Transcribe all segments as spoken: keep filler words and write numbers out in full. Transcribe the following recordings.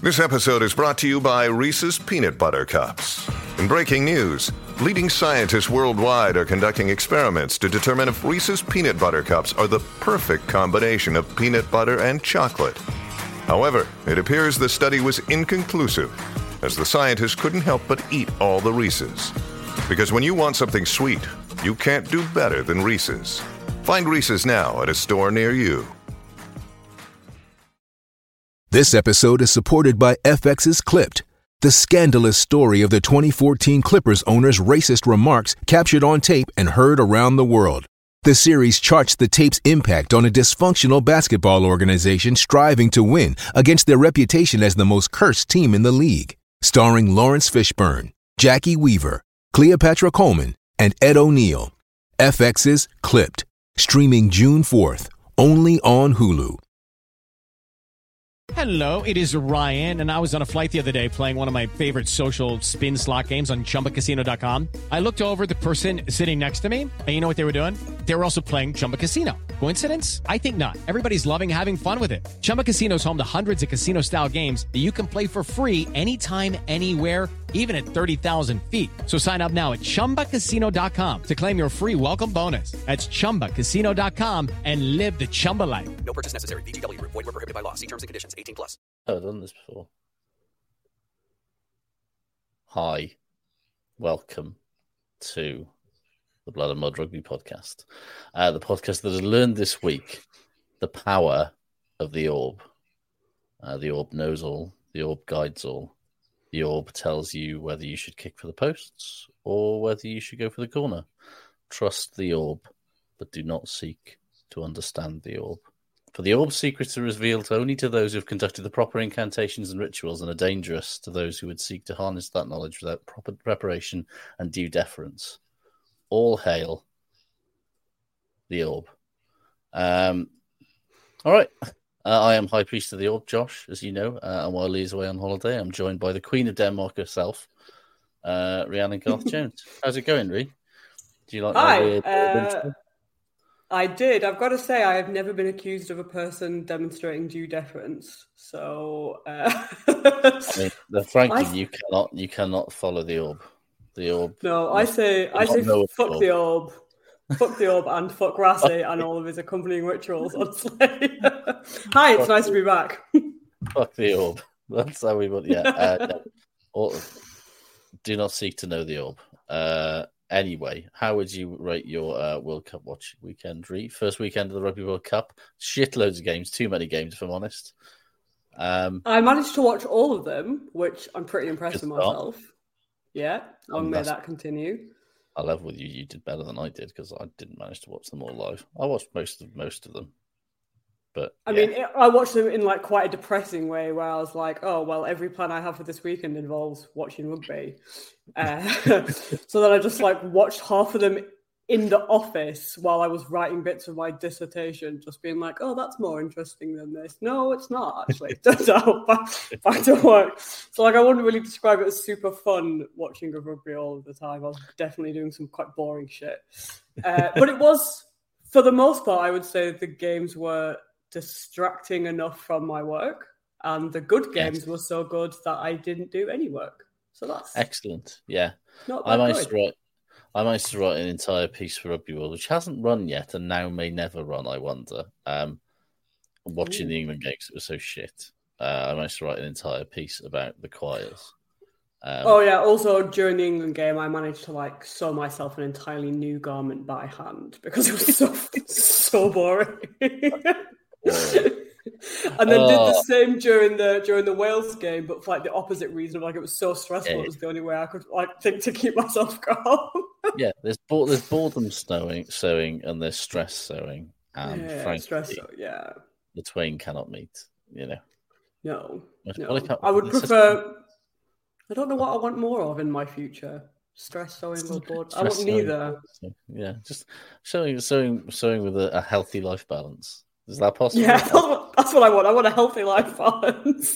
This episode is brought to you by Reese's Peanut Butter Cups. In breaking news, leading scientists worldwide are conducting experiments to determine if Reese's Peanut Butter Cups are the perfect combination of peanut butter and chocolate. However, it appears the study was inconclusive, as the scientists couldn't help but eat all the Reese's. Because when you want something sweet, you can't do better than Reese's. Find Reese's now at a store near you. This episode is supported by F X's Clipped, the scandalous story of the twenty fourteen Clippers owner's racist remarks captured on tape and heard around the world. The series charts the tape's impact on a dysfunctional basketball organization striving to win against their reputation as the most cursed team in the league. Starring Lawrence Fishburne, Jackie Weaver, Cleopatra Coleman, and Ed O'Neill. F X's Clipped, streaming June fourth, only on Hulu. Hello, it is Ryan, and I was on a flight the other day playing one of my favorite social spin slot games on Chumba Casino dot com. I looked over at the person sitting next to me, and you know what they were doing? They were also playing Chumba Casino. Coincidence? I think not. Everybody's loving having fun with it. Chumba Casino is home to hundreds of casino-style games that you can play for free anytime, anywhere, even at thirty thousand feet. So sign up now at Chumba Casino dot com to claim your free welcome bonus. That's Chumba Casino dot com and live the Chumba life. No purchase necessary. V G W. Void where prohibited by law. See terms and conditions. eighteen plus. I've done this before. Hi. Welcome to the Blood and Mud Rugby podcast. Uh, the podcast that has learned this week the power of the orb. Uh, the orb knows all. The orb guides all. The orb tells you whether you should kick for the posts or whether you should go for the corner. Trust the orb, but do not seek to understand the orb. For the orb's secrets are revealed only to those who have conducted the proper incantations and rituals and are dangerous to those who would seek to harness that knowledge without proper preparation and due deference. All hail the orb. Um, all right. Uh, I am High Priest of the Orb, Josh, as you know, uh, and while Lee's away on holiday, I'm joined by the Queen of Denmark herself, uh, Rhiannon Garth Jones. How's it going, Rhi? Do you like Hi, my weird uh, I did. I've got to say, I have never been accused of a person demonstrating due deference. So, uh... I mean, the, frankly, I... you cannot, you cannot follow the orb. The orb. No, I say, I say, fuck the orb. Fuck the orb and fuck Rassi and all of his accompanying rituals, honestly. Hi, it's fuck nice to be back. Fuck the orb. That's how we want, yeah. Uh, no. Or, do not seek to know the orb. Uh, anyway, how would you rate your uh, World Cup watch weekend, Rhi? First weekend of the Rugby World Cup. Shitloads of games, too many games, if I'm honest. Um, I managed to watch all of them, which I'm pretty impressed with myself. Yeah, long may that continue. I love with you. You did better than I did because I didn't manage to watch them all live. I watched most of most of them, but I yeah. mean, it, I watched them in like quite a depressing way, where I was like, "Oh well, every plan I have for this weekend involves watching rugby." Uh, so then I just like watched half of them in the office while I was writing bits of my dissertation, just being like, "Oh, that's more interesting than this." No, it's not actually. So back, back to work. So like, I wouldn't really describe it as super fun watching rugby all of the time. I was definitely doing some quite boring shit, uh, but it was, for the most part, I would say the games were distracting enough from my work, and the good games yes. were so good that I didn't do any work. So that's excellent. Yeah, not I managed to write. I managed to write an entire piece for Rugby World, which hasn't run yet and now may never run, I wonder. Um, watching Ooh. the England games, it was so shit. Uh, I managed to write an entire piece about the choirs. Um, oh, yeah. Also, during the England game, I managed to like sew myself an entirely new garment by hand because it was so, so boring. And then uh, did the same during the during the Wales game, but for like the opposite reason of like it was so stressful. Yeah. It was the only way I could like think to keep myself calm. Yeah, there's bo- there's boredom sewing, sewing, and there's stress sewing, and yeah, frankly, stress. Yeah, the twain cannot meet. You know, no, no. I, I would prefer. Just... I don't know what I want more of in my future. Stress sewing or bored. I want neither. Yeah, just sewing, sewing, sewing with a, a healthy life balance. Is that possible? Yeah, that's what, that's what I want. I want a healthy life balance.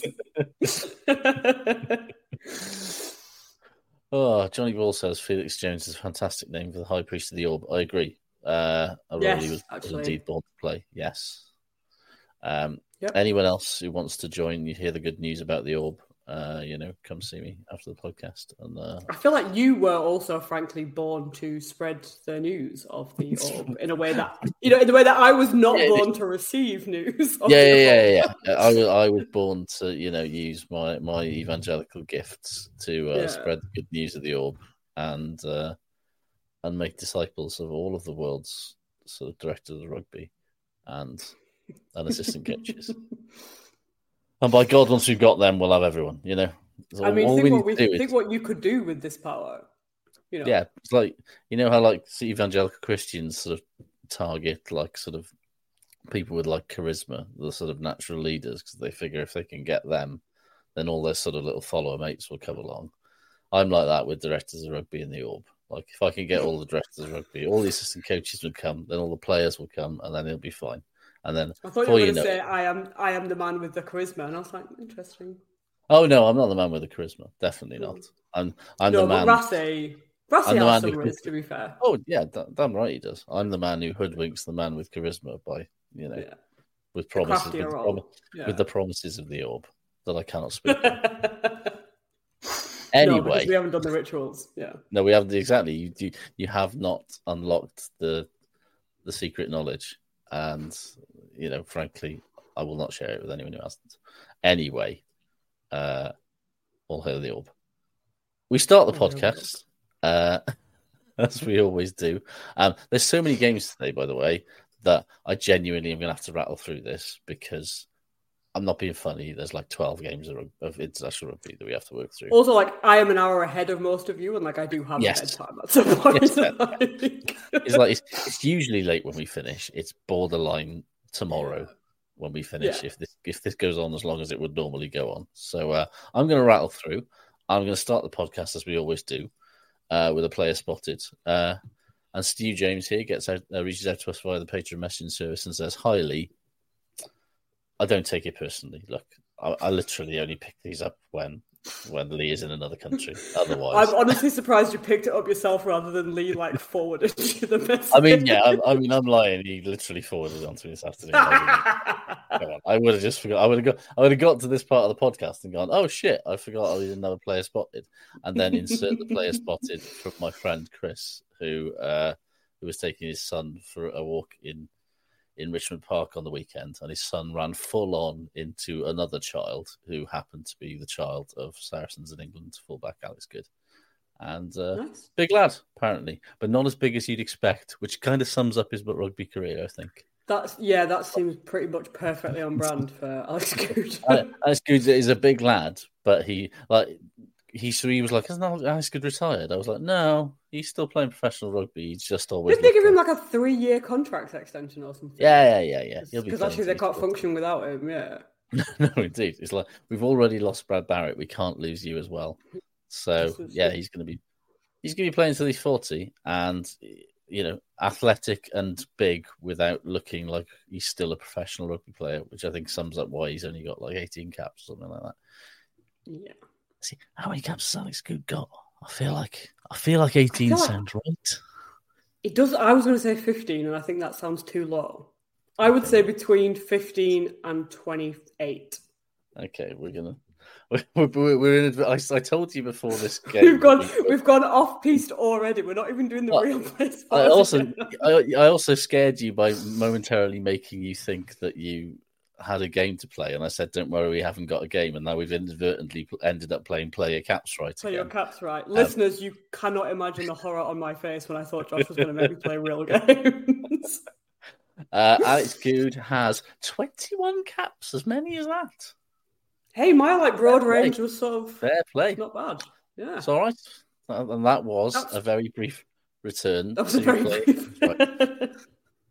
Oh, Johnny Ball says Felix Jones is a fantastic name for the High Priest of the Orb. I agree. Uh, I yes, really was, was indeed born to play. Yes. Um, Yep. Anyone else who wants to join, you hear the good news about the orb, uh, you know, come see me after the podcast. And uh... I feel like you were also, frankly, born to spread the news of the orb in a way that, you know, in the way that I was not yeah, born it... to receive news. Of yeah, the yeah, orb. yeah, yeah. I was, I was born to, you know, use my, my evangelical gifts to uh, yeah. spread the good news of the orb and uh, and make disciples of all of the world's sort of directors of rugby and and assistant coaches. And by God, once we've got them, we'll have everyone, you know. So I mean, think, what, we, think is, what you could do with this power. You know? Yeah, it's like, you know how like evangelical Christians sort of target like sort of people with like charisma, the sort of natural leaders, because they figure if they can get them, then all their sort of little follower mates will come along. I'm like that with directors of rugby in the orb. Like if I can get all the directors of rugby, all the assistant coaches would come, then all the players will come, and then it'll be fine. And then I thought you were going to say, "I am, I am the man with the charisma," and I was like, "Interesting." Oh no, I'm not the man with the charisma. Definitely not. I'm, I'm no, the man. But Rassi, Rassi has some risk, to be fair. Oh yeah, damn right he does. I'm the man who hoodwinks the man with charisma by, you know, yeah. with promises, with the, prom- yeah. with the promises of the orb that I cannot speak. Anyway, no, because we haven't done the rituals. Yeah, no, we haven't exactly. You, you you have not unlocked the the secret knowledge. And, you know, frankly, I will not share it with anyone who hasn't. Anyway, uh, all hail the orb. We start the podcast, uh, as we always do. Um, there's so many games today, by the way, that I genuinely am going to have to rattle through this because I'm not being funny. There's like twelve games of, of international rugby that we have to work through. Also, like, I am an hour ahead of most of you, and like I do have yes. a bedtime at some point. Yes, it's like it's, it's usually late when we finish. It's borderline tomorrow yeah. when we finish. Yeah. If this if this goes on as long as it would normally go on, so uh, I'm going to rattle through. I'm going to start the podcast as we always do, uh, with a player spotted. Uh, and Stu James here gets out, uh, reaches out to us via the Patreon messaging service and says, "Hi Lee. I don't take it personally. Look, I, I literally only pick these up when when Lee is in another country. Otherwise, I'm honestly surprised you picked it up yourself rather than Lee like forwarded you the message. I mean, yeah, I, I mean, I'm lying. He literally forwarded it on to me this afternoon. I, I would have just forgot. I would have got. I would have got to this part of the podcast and gone, "Oh shit, I forgot I was another player spotted," and then insert the player spotted from my friend Chris, who uh, who was taking his son for a walk in. in Richmond Park on the weekend, and his son ran full on into another child who happened to be the child of Saracens in England fullback Alex Good. And uh, nice. Big lad, apparently, but not as big as you'd expect, which kind of sums up his rugby career, I think. That's yeah, that seems pretty much perfectly on brand for Alex Good. Alex Good is a big lad, but he like he so he was like, "Isn't Alex Good retired?" I was like, "No, he's still playing professional rugby. He's just always." Did they give him like a three-year contract extension or something? Yeah, yeah, yeah, yeah. Because actually they can't function without him. Yeah. No, indeed. It's like we've already lost Brad Barrett. We can't lose you as well. So yeah, he's going to be he's going to be playing until he's forty, and you know, athletic and big without looking like he's still a professional rugby player, which I think sums up why he's only got like eighteen caps or something like that. Yeah. See, how many caps has Alex Good got? I feel like I feel like eighteen feel sounds like right. It does. I was going to say fifteen, and I think that sounds too low. I would say between fifteen and twenty-eight. Okay, we're gonna we're, we're, we're in. I, I told you before this game. we've gone we've gone off piste already. We're not even doing the well, real place. I also I, I also scared you by momentarily making you think that you had a game to play, and I said, "Don't worry, we haven't got a game." And now we've inadvertently ended up playing "Play Your Caps Right." Play again. your caps right, um, listeners. You cannot imagine the horror on my face when I thought Josh was going to make me play real games. uh, Alex Good has twenty-one caps, as many as that. Hey, my like broad range was sort of fair play, not bad. Yeah, it's all right. And that was That's... a very brief return. That was a very play. brief.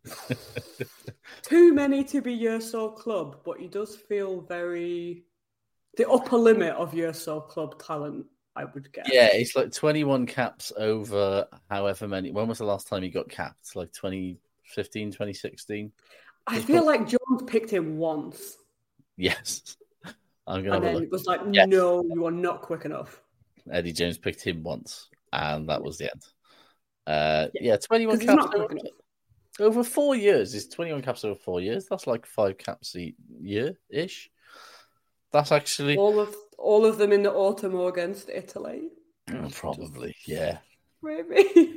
Too many to be your soul club, but he does feel very the upper limit of your soul club talent, I would guess. Yeah, it's like twenty-one caps over however many. When was the last time he got capped? Like twenty fifteen, twenty sixteen? I feel probably... like Jones picked him once. Yes. I'm gonna and then look. It was like, yes. No, you are not quick enough. Eddie Jones picked him once, and that was the end. Uh, yeah. yeah, twenty-one caps. Not quick enough. Over four years, it's twenty-one caps over four years. That's like five caps a year-ish. That's actually... All of all of them in the autumn or against Italy? Oh, probably, yeah. Maybe.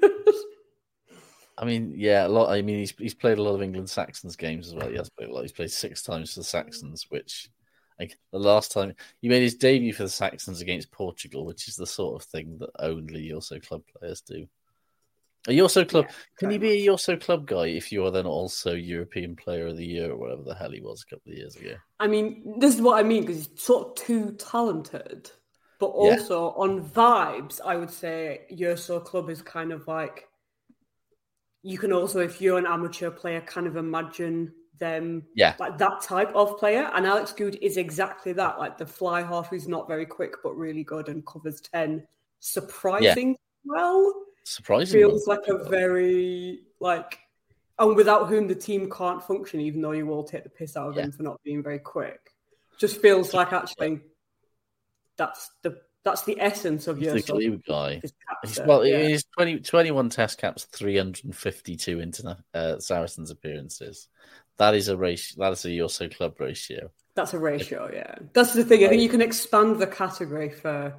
I mean, yeah, a lot. I mean, he's he's played a lot of England Saxons games as well. He has played a lot. He's played six times for the Saxons, which... Like the last time he made his debut for the Saxons against Portugal, which is the sort of thing that only Yosso Club players do. A Yosso Club, yeah, can you be a Yosso Club guy if you are then also European Player of the Year or whatever the hell he was a couple of years ago? I mean, this is what I mean, because he's sort of too talented, but also yeah. on vibes, I would say Yosso Club is kind of like, you can also, if you're an amateur player, kind of imagine them yeah. like that type of player. And Alex Good is exactly that, like the fly half who's not very quick, but really good and covers ten surprising yeah. well. Surprising. Feels like a very, like, and without whom the team can't function, even though you all take the piss out of yeah. him for not being very quick. Just feels like actually that's the that's the essence of your the glue guy. He's, He's, well, yeah. he's twenty, twenty-one test caps, three hundred fifty-two interna- uh, Saracens appearances. That is a ratio. That is a Yosso Club ratio. That's a ratio, yeah. That's the thing. I think you can expand the category for.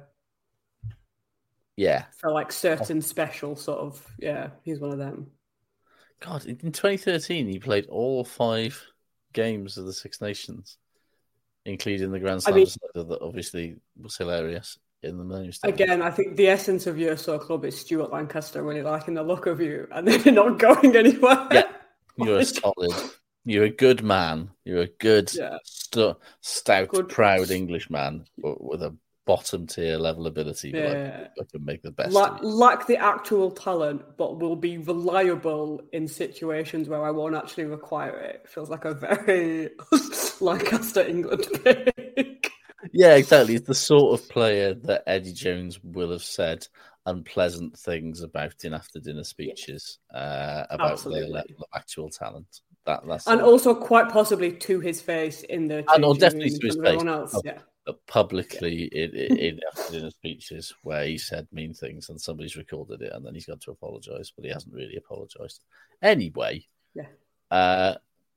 Yeah. For like certain special sort of, yeah, he's one of them. God, in twenty thirteen, he played all five games of the Six Nations, including the Grand Slam, I mean, that obviously was hilarious in the men's. Again, I think the essence of Yosso Club is Stuart Lancaster really liking the look of you and then not going anywhere. Yeah, you're a solid, you're a good man. You're a good, yeah. st- stout, good. proud Englishman with a bottom tier level ability, but yeah. I, I can make the best. La- lack the actual talent, but will be reliable in situations where I won't actually require it. Feels like a very Lancaster England pick. Yeah, exactly. It's the sort of player that Eddie Jones will have said unpleasant things about in after dinner speeches uh, about Absolutely. their level of actual talent. That that's and it. Also quite possibly to his face in the and or definitely to his face. Else. Oh. Yeah. Publicly yeah. in, in, in after dinner speeches where he said mean things and somebody's recorded it and then he's got to apologise, but he hasn't really apologised. Anyway, yeah. Uh,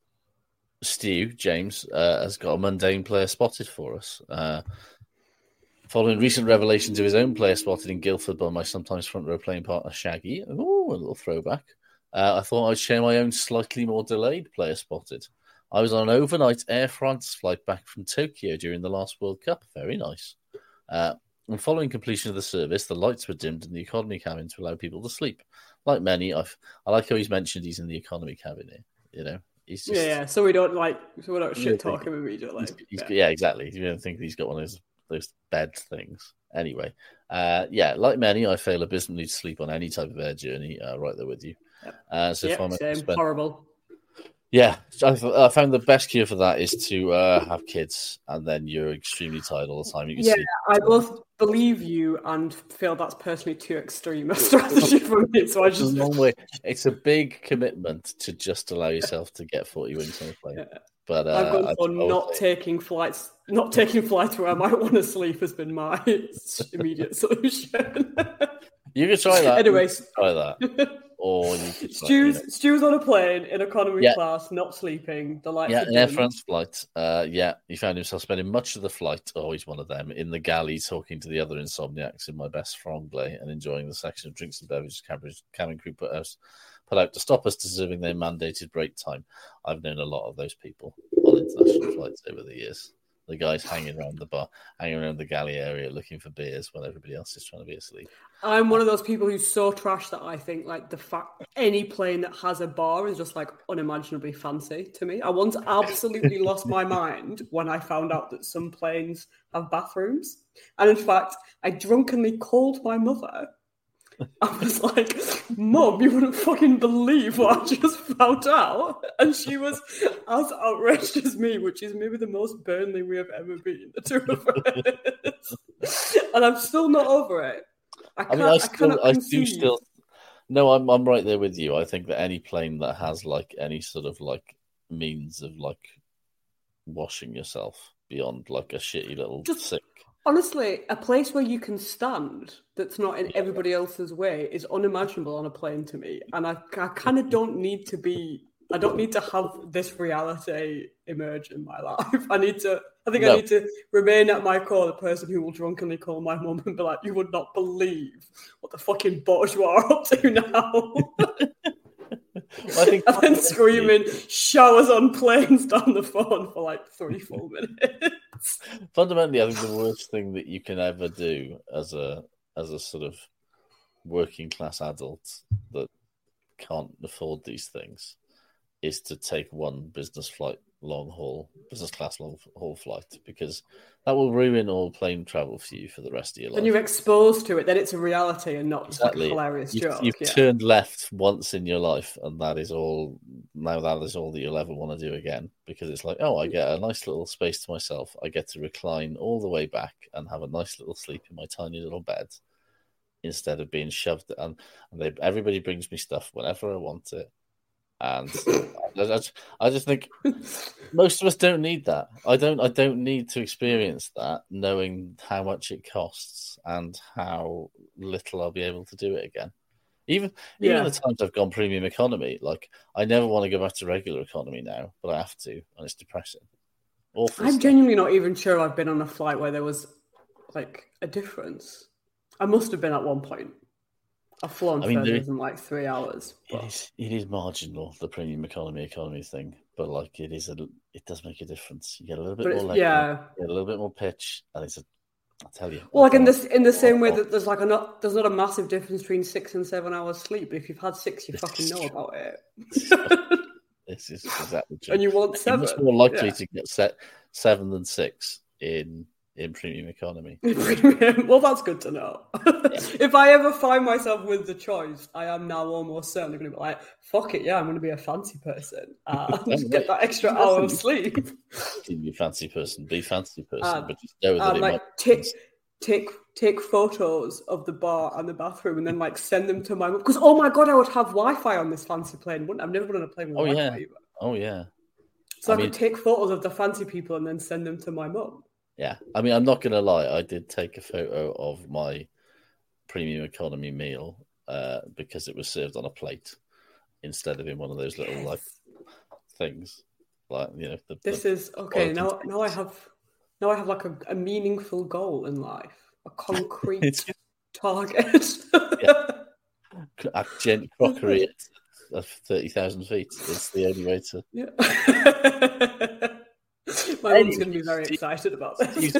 Stu, James, uh, has got a mundane player spotted for us. Uh, following recent revelations of his own player spotted in Guildford by my sometimes front row playing partner Shaggy. Oh, a little throwback. Uh, I thought I'd share my own slightly more delayed player spotted. I was on an overnight Air France flight back from Tokyo during the last World Cup. Very nice. Uh, and following completion of the service, the lights were dimmed in the economy cabin to allow people to sleep. Like many, I've, I like how he's mentioned he's in the economy cabin here. You know, he's just, yeah, yeah. So we don't like, so we're not shit talking immediately. He's, he's, yeah. yeah, exactly. You don't think he's got one of those those bed things. Anyway, uh, yeah, like many, I fail abysmally to sleep on any type of air journey. Uh, right there with you. Uh, so yep, if I'm same. spend... Horrible. Yeah, I, I found the best cure for that is to uh, have kids, and then you're extremely tired all the time. You can yeah, sleep. I both believe you and feel that's personally too extreme a strategy for me. So I just it's a long way. It's a big commitment to just allow yourself to get forty winks on a plane. Yeah. But uh, I've gone for not taking flights. Not taking flights where I might want to sleep has been my immediate solution. You can try that. Anyways, try that. Or you could Stu's, you know. Stu's on a plane in economy yeah. class, not sleeping. The lights yeah, are an Air France flight. Uh, yeah, he found himself spending much of the flight, always one of them, in the galley talking to the other insomniacs in my best franglais and enjoying the section of drinks and beverages cabin crew put out, put out to stop us deserving their mandated break time. I've known a lot of those people on international flights over the years. The guys hanging around the bar, hanging around the galley area looking for beers while everybody else is trying to be asleep. I'm one of those people who's so trash that I think like the fact any plane that has a bar is just like unimaginably fancy to me. I once absolutely lost my mind when I found out that some planes have bathrooms. And in fact, I drunkenly called my mother. I was like, Mum, you wouldn't fucking believe what I just found out. And she was as outraged as me, which is maybe the most Burnley we have ever been, the two of us. And I'm still not over it. I, can't, I mean, I, still, I, I do still... No, I'm I'm right there with you. I think that any plane that has like any sort of like means of like washing yourself beyond like a shitty little just... sick Honestly, a place where you can stand that's not in everybody else's way is unimaginable on a plane to me. And I, I kind of don't need to be, I don't need to have this reality emerge in my life. I need to, I think no. I need to remain at my core the person who will drunkenly call my mum and be like, you would not believe what the fucking bourgeois are up to now. I think and then screaming showers on planes down the phone for like three full minutes. Fundamentally, I think the worst thing that you can ever do as a as a sort of working class adult that can't afford these things is to take one business flight long haul, business class long haul flight, because that will ruin all plane travel for you for the rest of your life. When you're exposed to it, then it's a reality and not exactly. like a hilarious you've, joke. You've yeah. turned left once in your life, and that is all. Now that is all that you'll ever want to do again, because it's like, oh, I get a nice little space to myself. I get to recline all the way back and have a nice little sleep in my tiny little bed, instead of being shoved. And, and they, everybody brings me stuff whenever I want it. And I just, I just think most of us don't need that. I don't. I don't need to experience that, knowing how much it costs and how little I'll be able to do it again. Even yeah. even the times I've gone premium economy, like I never want to go back to regular economy now, but I have to, and it's depressing. Awful I'm stuff. genuinely not even sure I've been on a flight where there was like a difference. I must have been at one point. I've flown I mean, further than like three hours. But... It is, it is marginal, the premium economy economy thing, but like it is, a, it does make a difference. You get a little bit more leg, yeah, you get a little bit more pitch, and it's a. I tell you. Well, like in this, in the same way that there's like a not, there's not a massive difference between six and seven hours sleep. But if you've had six, you fucking know about it. This is exactly true. And you want seven. You're much more likely yeah. to get set seven than six in. In premium economy. Well, that's good to know. Yeah. If I ever find myself with the choice, I am now almost certainly going to be like, fuck it, yeah, I'm going to be a fancy person and just get that extra hour of sleep. Be a fancy person, be a fancy person, um, but just know that um, it like, might... Take, take, take photos of the bar and the bathroom and then like send them to my mum. Because, oh my God, I would have Wi-Fi on this fancy plane, wouldn't I? I've never been on a plane with oh, Wi-Fi yeah. either. Oh, yeah. So I, I mean... could take photos of the fancy people and then send them to my mum. Yeah, I mean, I'm not going to lie. I did take a photo of my premium economy meal uh, because it was served on a plate instead of in one of those little yes. like things. Like you know, the, this the is okay. Now, now I have, now I have like a, a meaningful goal in life, a concrete target. Yeah, a gent crockery at thirty thousand feet. It's the only way to. Yeah. My mum's going to be very excited about this.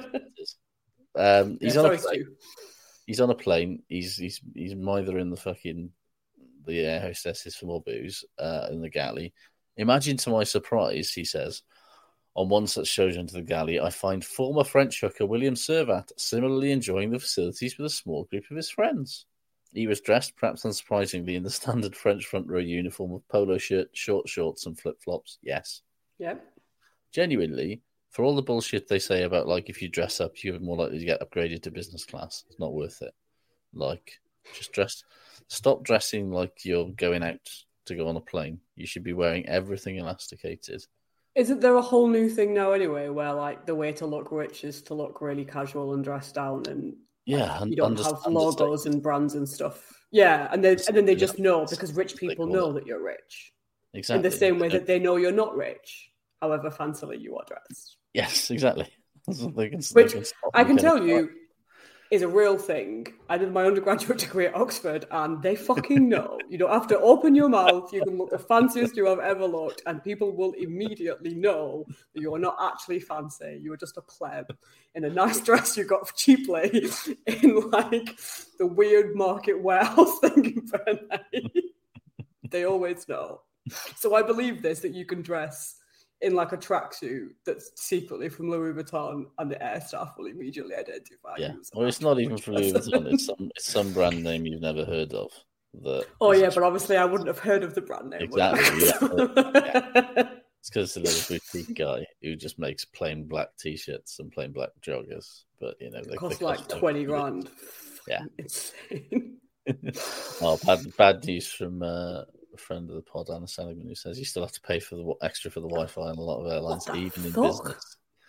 um, he's yeah, on sorry, a plane. He's on a plane. He's he's he's mithering the fucking the air hostesses for more booze uh, in the galley. Imagine to my surprise, he says, on one such sojourn to the galley, I find former French hooker William Servat similarly enjoying the facilities with a small group of his friends. He was dressed, perhaps unsurprisingly, in the standard French front row uniform of polo shirt, short shorts, and flip flops. Yes. Yeah. Genuinely, for all the bullshit they say about like if you dress up, you're more likely to get upgraded to business class. It's not worth it. Like, just dress. Stop dressing like you're going out to go on a plane. You should be wearing everything elasticated. Isn't there a whole new thing now anyway, where like the way to look rich is to look really casual and dressed down, and yeah, like, you don't have logos and brands and stuff. Yeah, and then and then they just know because rich people know that you're rich. Exactly. In the same way that they know you're not rich. However fancily you are dressed. Yes, exactly. they can, Which they can I can tell you is a real thing. I did my undergraduate degree at Oxford and they fucking know. You don't have to open your mouth. You can look the fanciest you have ever looked and people will immediately know that you're not actually fancy. You were just a pleb in a nice dress you got cheaply in like the weird market warehouse thing in Burnley. They always know. So I believe this, that you can dress in like a tracksuit that's secretly from Louis Vuitton, and the air staff will immediately identify. Yeah, well, it's not even from Louis Vuitton. It's some it's some brand name you've never heard of. That oh yeah, but obviously I wouldn't have heard of the brand name. Exactly. Yeah. Yeah. It's because it's a little boutique guy who just makes plain black t-shirts and plain black joggers. But you know, they cost like twenty grand. Yeah. Insane. Oh, bad bad news from. Uh, A friend of the pod, Anna Seligman, who says you still have to pay for the extra for the Wi-Fi in a lot of airlines, even in fuck? business.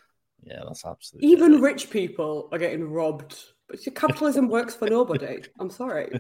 Yeah, that's absolutely. Even right. rich people are getting robbed. But capitalism works for nobody. I'm sorry.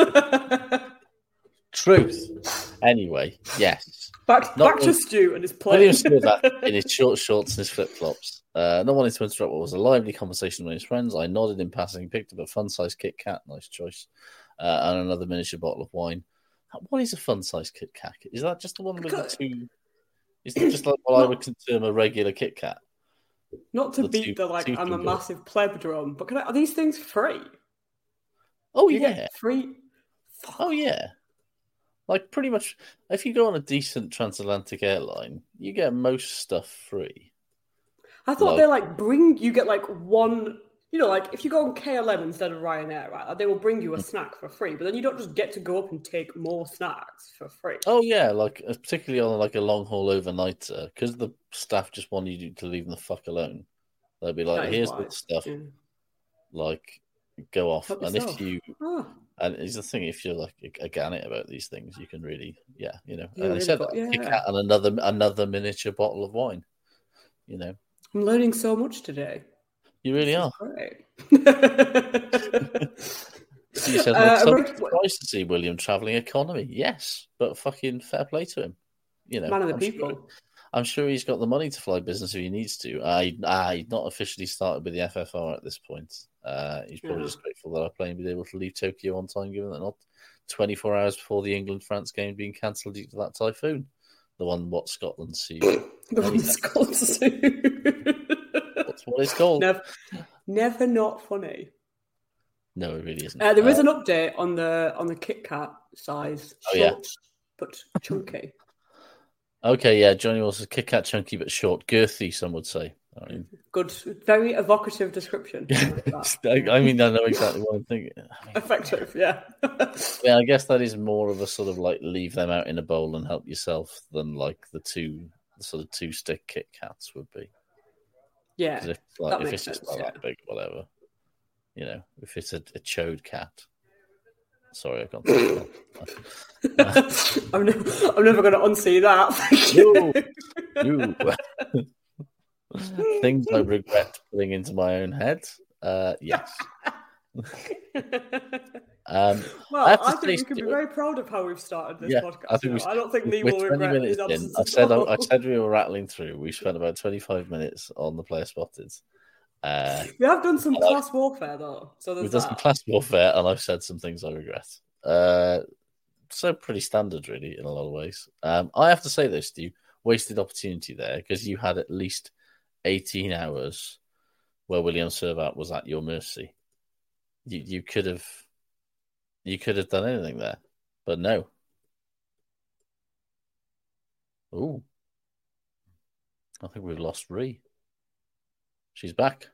Truth. Anyway, yes. Back, Not back to really- Stu and his William plane. Spivak in his short shorts and his flip flops. Uh, not wanting to interrupt what was a lively conversation with his friends, I nodded in passing, picked up a fun-sized Kit Kat, nice choice, uh, and another miniature bottle of wine. What is a fun-sized Kit Kat? Is that just the one with the two? Is it just like what I would term a regular Kit Kat? Not to The beat two- the like, two I'm a finger. massive pleb drum, but can I, are these things free? Oh Do you yeah, get free? oh yeah. Like pretty much, if you go on a decent transatlantic airline, you get most stuff free. I thought Like- they like bring you get like one, you know, like if you go on K L M instead of Ryanair, right? Like, they will bring you a snack for free, but then you don't just get to go up and take more snacks for free. Oh yeah, like uh, particularly on like a long haul overnighter, because the staff just want you to leave them the fuck alone. They'll be like, That is "Here's why. the stuff, Yeah. like go off." Help and yourself. if you Oh, and it's the thing, if you're like a, a gannet about these things, you can really, yeah, you know. You and really they said got- that, Kit yeah. Kat and another another miniature bottle of wine. You know, I'm learning so much today. you really are. Great. You said, Uh, well, I so wrote- surprised to see William travelling economy. Yes, but fucking fair play to him. You know, Man of the I'm people. Sure, I'm sure he's got the money to fly business if he needs to. I, I not officially started with the F F R at this point. Uh, he's probably Yeah. just grateful that our plane was able to leave Tokyo on time, given that not twenty-four hours before the England-France game being cancelled due to that typhoon. The one what Scotland sees. The one Scotland That's what it's called. Never, never not funny. No, it really isn't. Uh, there is Uh, an update on the on the Kit Kat size, Oh, yeah. short but chunky. Okay, yeah, Johnny Wilson says Kit Kat chunky but short, girthy. Some would say. I mean, Good, very evocative description. I like that. I mean, I know exactly what I'm thinking. I mean, Effective, yeah. yeah, I guess that is more of a sort of like leave them out in a bowl and help yourself than like the two the sort of two stick Kit Kats would be. yeah, 'Cause if like, that if makes it's just sense, like that big, whatever. You know, if it's a, a chode cat. Sorry, I can't. Say that. I'm, ne- I'm never going to unsee that. Thank you. You. Things I regret putting into my own head. Uh, yes. Um, Well, I I, have to think say, we can be Stuart- very proud of how we've started this Yeah, podcast. I think you we- know. I don't think Lee we're will twenty regret his minutes in. absence. I at said I, all. I said we were rattling through. We spent about twenty-five minutes on the player spotted. Uh, We have done some I like- class warfare though, so there's we've done some that. class warfare, and I've said some things I regret. Uh, so pretty standard, really, in a lot of ways. Um, I have to say though, Steve, wasted opportunity there because you had at least eighteen hours where William Servat was at your mercy. You you could have you could have done anything there, but no. Ooh, I think we've lost Ree. She's back.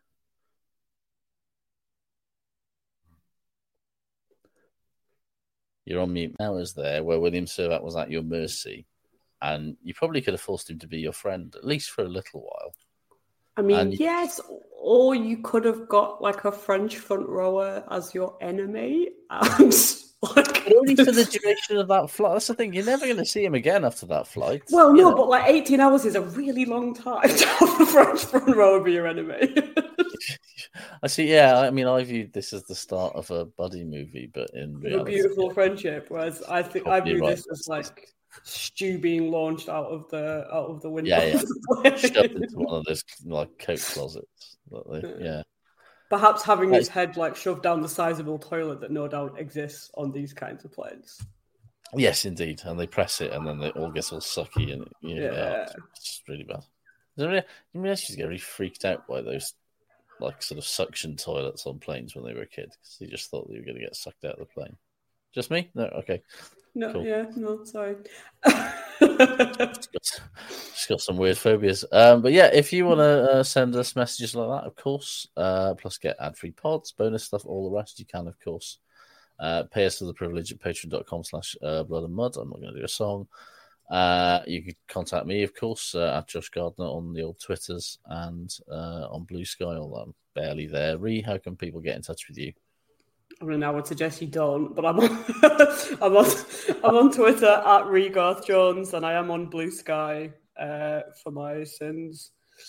You're on mute now, is there, where William Servat was at your mercy, and you probably could have forced him to be your friend, at least for a little while. I mean, And- yes, or you could have got like a French front rower as your enemy, and like But only for the duration of that flight. That's the thing, you're never going to see him again after that flight. Well, you no, know? but like eighteen hours is a really long time to have a French front rower be your enemy. I see, yeah, I mean, I viewed this as the start of a buddy movie, but in A reality... beautiful friendship, whereas I think I Probably view right. this as like Stu being launched out of the out of the window. Yeah, yeah. of the plane. Shoved into one of those, like, coat closets. that they- Yeah. Perhaps having Like- his head like shoved down the sizable toilet that no doubt exists on these kinds of planes. Yes, indeed. And they press it, and then it all gets all sucky, and you know, Yeah. it's just really bad. Does anybody- You used to get really freaked out by those, like, sort of suction toilets on planes when they were a kid, because you just thought they were going to get sucked out of the plane. Just me? No, okay. No, Cool. yeah, no, sorry. Just got, just got some weird phobias. Um, but yeah, if you want to uh, send us messages like that, of course, uh, plus get ad-free pods, bonus stuff, all the rest, you can, of course. Uh, pay us for the privilege at patreon.com slash blood and mud. I'm not going to do a song. Uh, you can contact me, of course, uh, at Josh Gardner on the old Twitters and uh, on Blue Sky, although I'm barely there. Ree, how can people get in touch with you? I mean, I would suggest you don't, but I'm on, I'm on, I'm on Twitter at Regarth Jones, and I am on Blue Sky uh, for my sins.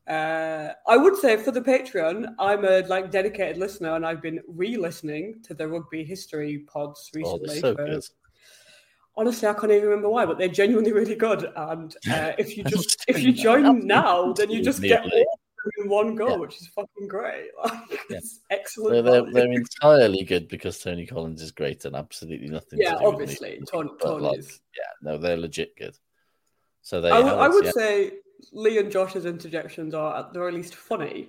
Uh, I would say for the Patreon, I'm a like dedicated listener, and I've been re-listening to the rugby history pods Oh, recently. they're so for, good. Honestly, I can't even remember why, but they're genuinely really good. And uh, if you just if you Absolutely. join now, then you just get all Immediately. of them in one go, Yeah. which is fucking great. Like, Yeah. it's excellent. They're, they're, value. they're entirely good because Tony Collins is great and absolutely nothing Yeah, to do with obviously, me. Tony, But Tony like, is. yeah, no, they're legit good. So they I, w- have I it, would yeah. say Lee and Josh's interjections are at the very least funny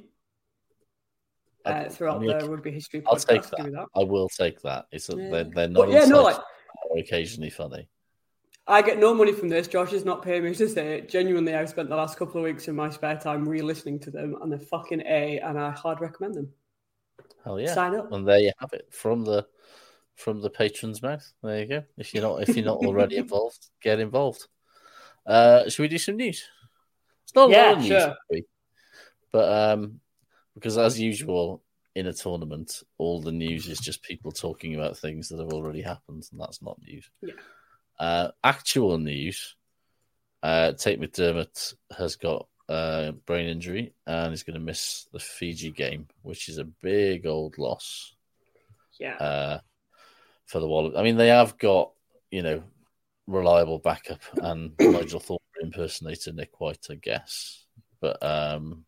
uh, I- throughout I mean, the rugby history I'll podcast. take Give that. me that. I will take that. It's a, Yeah. they're, they're But not yeah, no, insightful, like or occasionally funny. I get no money from this. Josh is not paying me to say it. Genuinely, I've spent the last couple of weeks in my spare time re-listening to them, and they're fucking A, and I hard recommend them. Hell yeah! Sign up. And there you have it from the from the patron's mouth. There you go. If you're not if you're not already involved, get involved. Uh, should we do some news? It's not a Yeah, lot of news, sure. really, but um, because as usual in a tournament, all the news is just people talking about things that have already happened, and that's not news. Yeah. Uh, actual news: uh, Tate McDermott has got uh, brain injury and is going to miss the Fiji game, which is a big old loss. Yeah. Uh, for the Wallabies. I mean, they have got, you know, reliable backup and Nigel Thorpe impersonator Nick White, I guess. But um,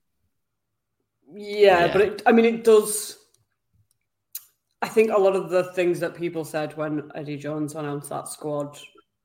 yeah, yeah. but it, I mean, it does. I think a lot of the things that people said when Eddie Jones announced that squad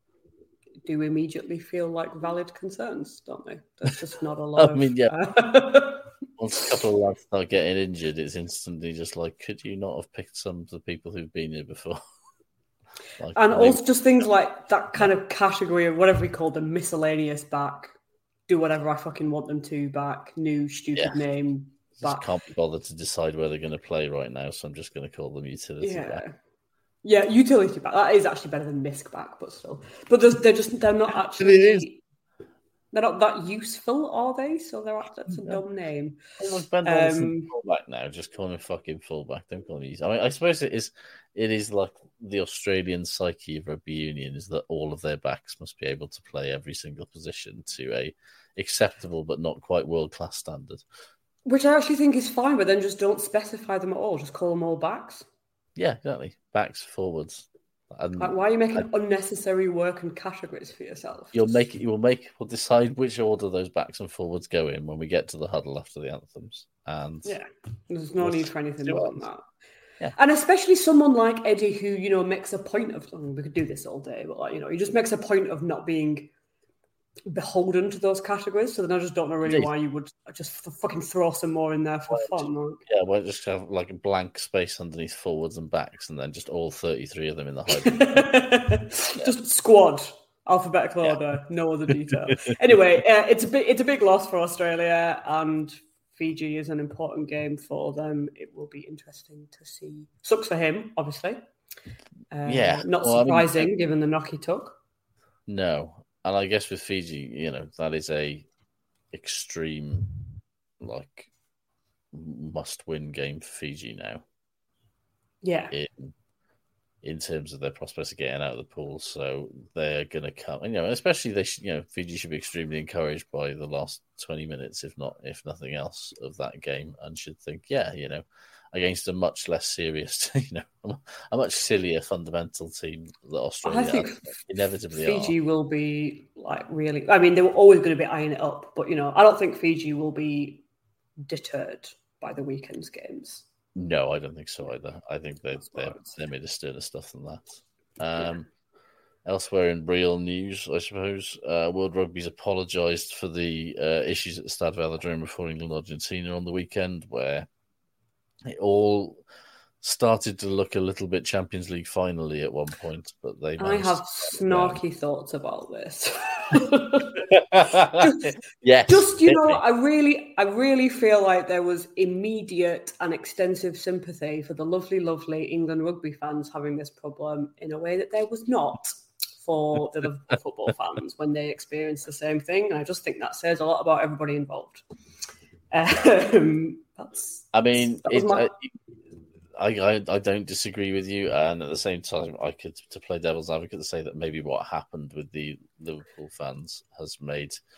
do immediately feel like valid concerns, don't they? There's just not a lot I mean, of. yeah. Uh... Once a couple of lads start getting injured, it's instantly just like, could you not have picked some of the people who've been here before? like, And they- also just things like that kind of category of whatever we call them, miscellaneous back, do whatever I fucking want them to back, new stupid Yeah. name just back. can't be bothered to decide where they're going to play right now, so I'm just going to call them utility Yeah. back. Yeah, utility back. That is actually better than misc back, but still. But there's, they're just they're not actually It is. they're not that useful, are they? So they're that's a Yeah. dumb name. Oh, look, Ben Robinson's Um, fullback now. Just call him fucking fullback. Don't call him easy. I mean, I suppose it is. It is like the Australian psyche of rugby union is that all of their backs must be able to play every single position to a acceptable but not quite world class standard. Which I actually think is fine, but then just don't specify them at all. Just call them all backs. Yeah, exactly. Backs, forwards, and Like, why are you making unnecessary work and categories for yourself? you'll Just- make it. You will make. We'll decide which order those backs and forwards go in when we get to the huddle after the anthems. And Yeah, there's no We'll need for anything do more it. than that. Yeah. And especially someone like Eddie, who you know makes a point of. I mean, we could do this all day, but like you know, he just makes a point of not being beholden to those categories. So then I just don't know really Indeed. why you would just f- fucking throw some more in there for Right. fun. Like. yeah, we'll just have like a blank space underneath forwards and backs, and then just all thirty-three of them in the huddle. Just squad, alphabetical Yeah. order, no other detail. Anyway, uh, it's a big, it's a big loss for Australia, and Fiji is an important game for them. It will be interesting to see. Sucks for him, obviously. Uh, Yeah. not Well, I mean, surprising given the knock he took. No, and I guess with Fiji, you know, that is a extreme, like, must-win game for Fiji now Yeah, in in terms of their prospects of getting out of the pool. So they're going to come, you know, especially they, should, you know, Fiji should be extremely encouraged by the last twenty minutes, if not, if nothing else, of that game, and should think, yeah, you know, against a much less serious, you know, a much sillier fundamental team that Australia I think inevitably Fiji are. will be like really. I mean, they were always going to be eyeing it up, but you know, I don't think Fiji will be deterred by the weekend's games. No, I don't think so either. I think they That's what I they're, would say. they're made of sterner stuff than that. Um, Elsewhere in real news, I suppose, uh, World Rugby's apologised for the uh, issues at the Stade Velodrome before England Argentina on the weekend, where it all started to look a little bit Champions League finally at one point, but they I managed have to- snarky thoughts about this. yes, Just you hit know, me. I really, I really feel like there was immediate and extensive sympathy for the lovely, lovely England rugby fans having this problem in a way that there was not for the Liverpool football fans when they experienced the same thing. And I just think that says a lot about everybody involved. Um, that's. I mean, that was it, my- I, I I don't disagree with you, and at the same time, I could, to play devil's advocate, say that maybe what happened with the Liverpool fans has made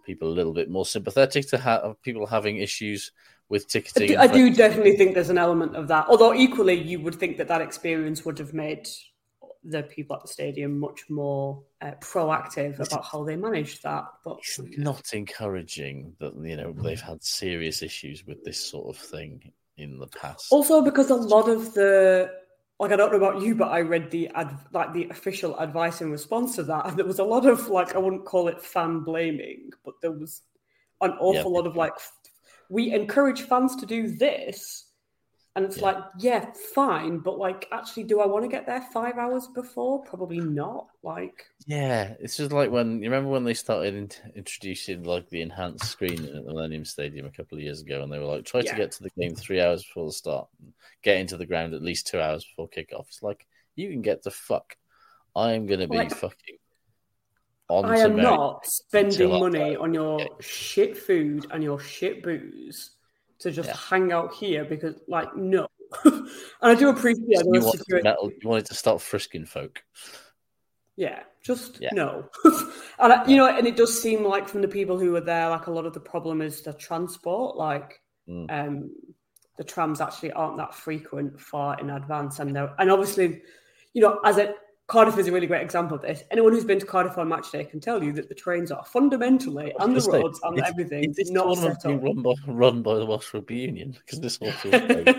people a little bit more sympathetic to ha- people having issues with ticketing. I do, I do definitely think there's an element of that. Although equally, you would think that that experience would have made the people at the stadium much more uh, proactive about how they managed that. But it's not encouraging that, you know, they've had serious issues with this sort of thing in the past. Also, because a lot of the, like, I don't know about you, but I read the ad, like the official advice in response to that, and there was a lot of, like, I wouldn't call it fan blaming, but there was an awful yeah, lot of like, we encourage fans to do this. And it's yeah. like, yeah, fine. But like, actually, do I want to get there five hours before? Probably not. Like, yeah, it's just like when, you remember when they started in, introducing like the enhanced screening at the Millennium Stadium a couple of years ago, and they were like, try yeah. to get to the game three hours before the start, get into the ground at least two hours before kickoff. It's like, you can get the fuck. I am going to be like, fucking on I am not spending money on your shit food and your shit booze to just yeah. hang out here because, like, no. And I do appreciate yeah, you, wanted to metal, you wanted to start frisking folk. Yeah, just yeah. no. And, I, you know, and it does seem like from the people who were there, like, a lot of the problem is the transport. Like, mm. um, the trams actually aren't that frequent far in advance. And, and obviously, you know, as a Cardiff is a really great example of this. Anyone who's been to Cardiff on match day can tell you that the trains are fundamentally, and the roads, say, and is, everything, is this not set up. Run by, run by the Welsh Rugby Union, because this all feels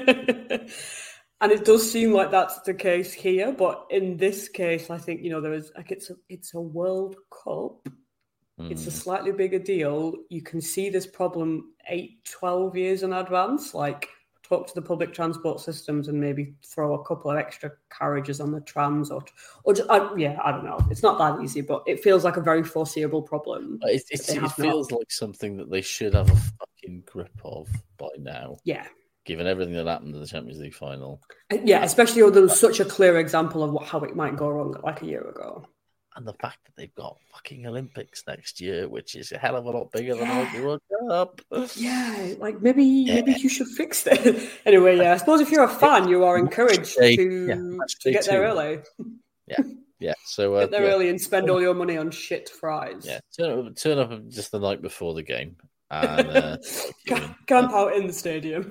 And it does seem like that's the case here, but in this case, I think, you know, there is like it's a, it's a World Cup. Mm. It's a slightly bigger deal. You can see this problem eight, twelve years in advance. Like, talk to the public transport systems and maybe throw a couple of extra carriages on the trams, or, or just, I, yeah, I don't know. It's not that easy, but it feels like a very foreseeable problem. It, it, it feels not. like something that they should have a fucking grip of by now. Yeah. Given everything that happened in the Champions League final. Yeah, especially when there was such a clear example of what, how it might go wrong like a year ago. And the fact that they've got fucking Olympics next year, which is a hell of a lot bigger than yeah. the World Cup. Yeah, like maybe yeah. maybe you should fix it. Anyway, yeah, I suppose if you're a fan, you are encouraged to, yeah, to get there early. Yeah, yeah. So uh, get there yeah. early and spend all your money on shit fries. Yeah, turn up, turn up just the night before the game. And uh, camp out in the stadium.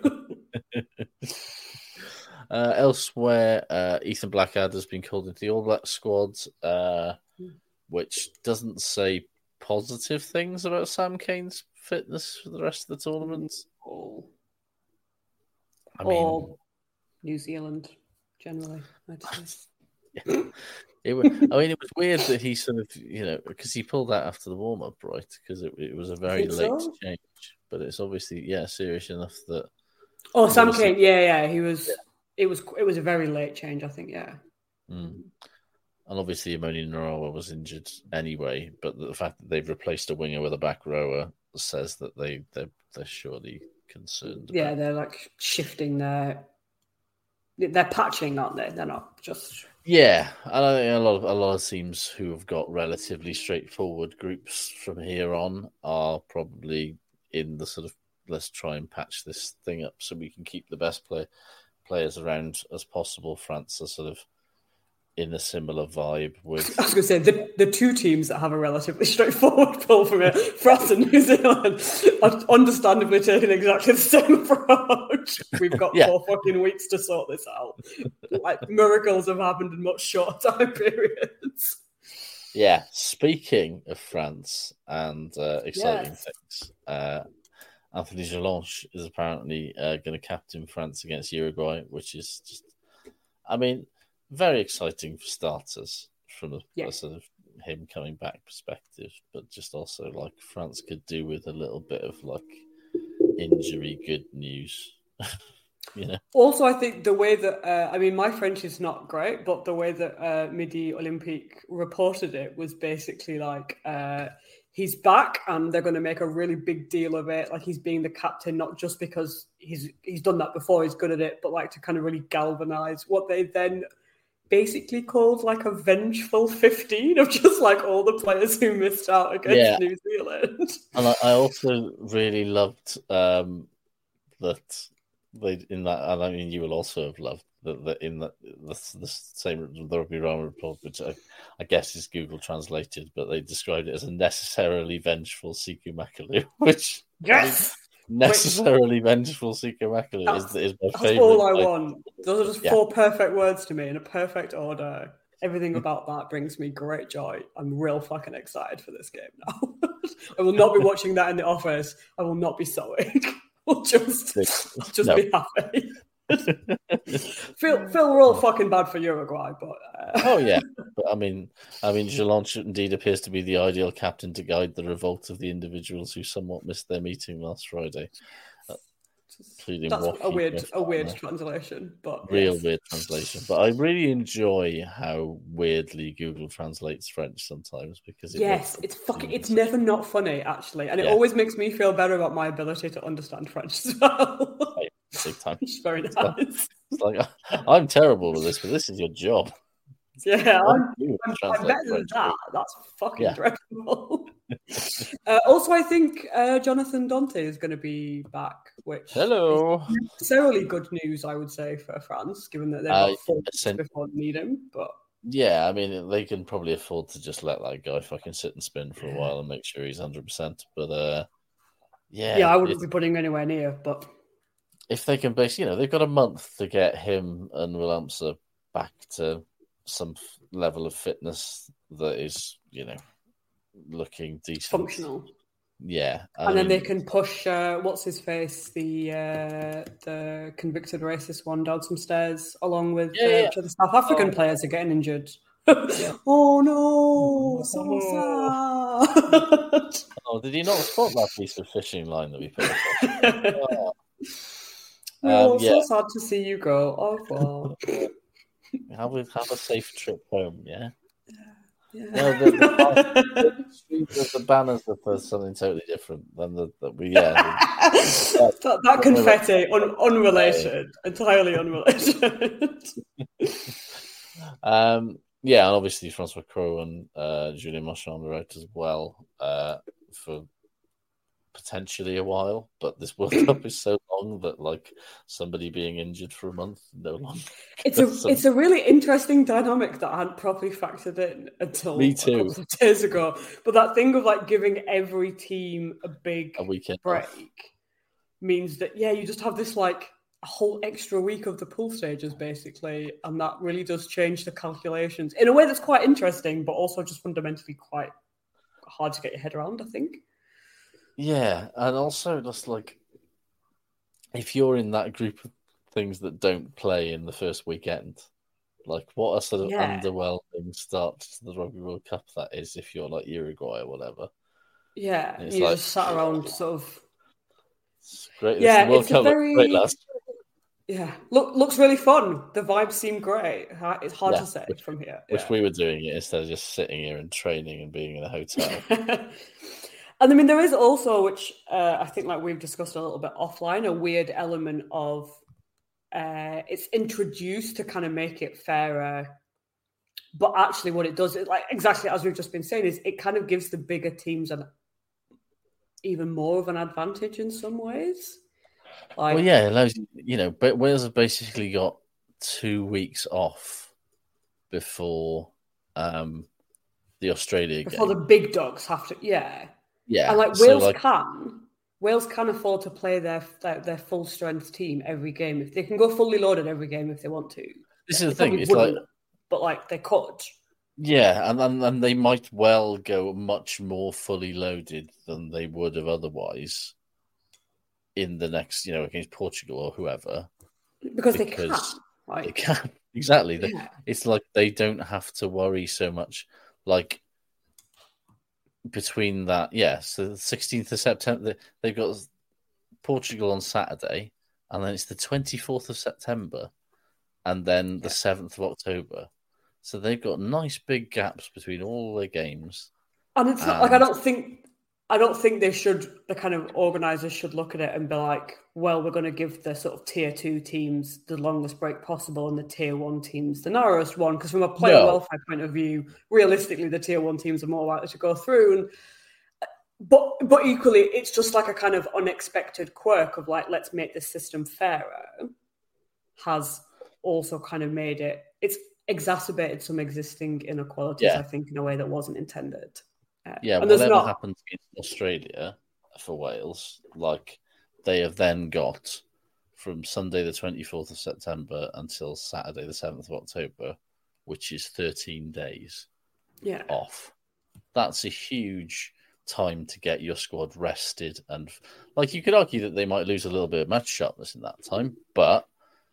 Uh, elsewhere, uh, Ethan Blackadder has been called into the All Black squad, uh, which doesn't say positive things about Sam Cane's fitness for the rest of the tournament. Or, I mean, or New Zealand, generally, I'd say. Yeah. It was, I mean, it was weird that he sort of, you know, because he pulled that after the warm-up, right? Because it, it was a very late so? change. But it's obviously, yeah, serious enough that... Oh, Sam Cane, yeah, yeah, he was... Yeah. It was it was a very late change, I think, yeah. Mm. And obviously, Imoni Narawa was injured anyway, but the fact that they've replaced a winger with a back rower says that they, they're, they're surely concerned. Yeah, about they're like shifting their... They're patching, aren't they? They're not just... Yeah, and I think a lot of a lot of teams who have got relatively straightforward groups from here on are probably in the sort of, let's try and patch this thing up so we can keep the best play, players around as possible. France are sort of in a similar vibe with... I was going to say, the, the two teams that have a relatively straightforward pull from it, France and New Zealand, are understandably taking exactly the same approach. We've got yeah. four fucking weeks to sort this out. Like, miracles have happened in much shorter time periods. Yeah, speaking of France and uh, exciting yes. things, uh, Anthony Gelange is apparently uh, going to captain France against Uruguay, which is just, I mean... very exciting for starters from a, yeah. a sort of him coming back perspective, but just also like France could do with a little bit of like injury good news. You know. Also, I think the way that uh, I mean, my French is not great, but the way that uh, Midi Olympique reported it was basically like uh, he's back and they're going to make a really big deal of it. Like he's being the captain, not just because he's he's done that before, he's good at it, but like to kind of really galvanize what they then basically called like a vengeful fifteen of just like all the players who missed out against yeah. New Zealand. And I, I also really loved um, that they in that, and I mean, you will also have loved that the, in the, the the same the Rugby Rama report, which I, I guess is Google translated, but they described it as a necessarily vengeful Siku Makalu, which Yes. necessarily Wait, vengeful Siku Makalu is, is my that's favorite. all I want. Those are just yeah. four perfect words to me in a perfect order. Everything about that brings me great joy. I'm real fucking excited for this game now. I will not be watching that in the office. I will not be sewing. I'll just, I'll just no. be happy. Phil, Phil, we're all fucking bad for Uruguay, but uh... oh yeah, but I mean, I mean, Jelonch indeed appears to be the ideal captain to guide the revolt of the individuals who somewhat missed their meeting last Friday. That's a weird, a weird there. translation, but real yes. weird translation. But I really enjoy how weirdly Google translates French sometimes because it yes, it's fucking, it's never not funny actually, and it yeah. always makes me feel better about my ability to understand French as well. Right, big time. It's very it's nice. Like, it's like I'm terrible with this, but this is your job. Yeah, I'm, I'm, I'm better than that. That's fucking yeah. dreadful. uh, also, I think uh, Jonathan Dante is going to be back, which hello is necessarily good news, I would say, for France, given that they've got uh, four weeks sent... before they need him. But yeah, I mean, they can probably afford to just let that guy fucking sit and spin for a while and make sure he's one hundred percent. But uh, yeah, yeah, I wouldn't be putting anywhere near. But if they can base, you know, they've got a month to get him and Willemse back to some level of fitness that is, you know, looking decent, functional. Yeah, I and mean, then they can push uh, what's his face, the uh, the convicted racist one, down some stairs, along with yeah, uh, yeah. the South African oh. players are getting injured. oh no, so sad. Oh, did you not spot that piece of fishing line that we put? oh. Oh, um, so yeah. sad to see you go. Oh well. Have a have a safe trip home, yeah. Yeah. No, the, the, the, the banners that are something totally different than the that we yeah. The, that, that confetti, un, unrelated, entirely unrelated. um, yeah, and obviously Francois Crowe and uh, Julien Marchand are out as well uh, for potentially a while, but this World Cup is so long that like somebody being injured for a month no longer. It's a some... it's a really interesting dynamic that I hadn't properly factored in until Me too. a couple of days ago. But that thing of like giving every team a big a weekend break off. means that yeah, you just have this like a whole extra week of the pool stages basically, and that really does change the calculations in a way that's quite interesting, but also just fundamentally quite hard to get your head around, I think. Yeah, and also just like if you're in that group of things that don't play in the first weekend, like what a sort of yeah. underwhelming start to the Rugby World Cup that is if you're like Uruguay or whatever. Yeah, it's you like, just sat around sort of. It's great. Yeah, it's, the World it's Cup a very. Great last. Yeah, look looks really fun. The vibes seem great. It's hard yeah, to say which, from here. Wish yeah. we were doing it instead of just sitting here and training and being in a hotel. And I mean, there is also, which uh, I think like we've discussed a little bit offline, a weird element of uh, it's introduced to kind of make it fairer. But actually what it does, is like exactly as we've just been saying, is it kind of gives the bigger teams an even more of an advantage in some ways. Like, well, yeah, it allows you, you know, but Wales have basically got two weeks off before um, the Australia before game. the big dogs have to, yeah. Yeah, and like so Wales like, can, Wales can afford to play their, their their full strength team every game if they can go fully loaded every game if they want to. This is the thing; it's like, but like they could. Yeah, and, and and they might well go much more fully loaded than they would have otherwise in the next, you know, against Portugal or whoever, because, because they can. Right? They can exactly. Yeah. It's like they don't have to worry so much, like. Between that, yeah, so the sixteenth of September, they've got Portugal on Saturday, and then it's the twenty-fourth of September, and then the yeah. seventh of October. So they've got nice big gaps between all their games. And it's not and... like I don't think I don't think they should. The kind of organisers should look at it and be like, well, we're going to give the sort of tier two teams the longest break possible, and the tier one teams the narrowest one. Because from a player no. welfare point of view, realistically, the tier one teams are more likely to go through. And but but equally, it's just like a kind of unexpected quirk of like, let's make this system fairer. Has also kind of made it. It's exacerbated some existing inequalities, Yeah. I think, in a way that wasn't intended. Uh, Yeah, and there's whatever not. happened in Australia for Wales, like they have then got from Sunday the twenty-fourth of September until Saturday the seventh of October, which is thirteen days Yeah. off. That's a huge time to get your squad rested. And like you could argue that they might lose a little bit of match sharpness in that time, but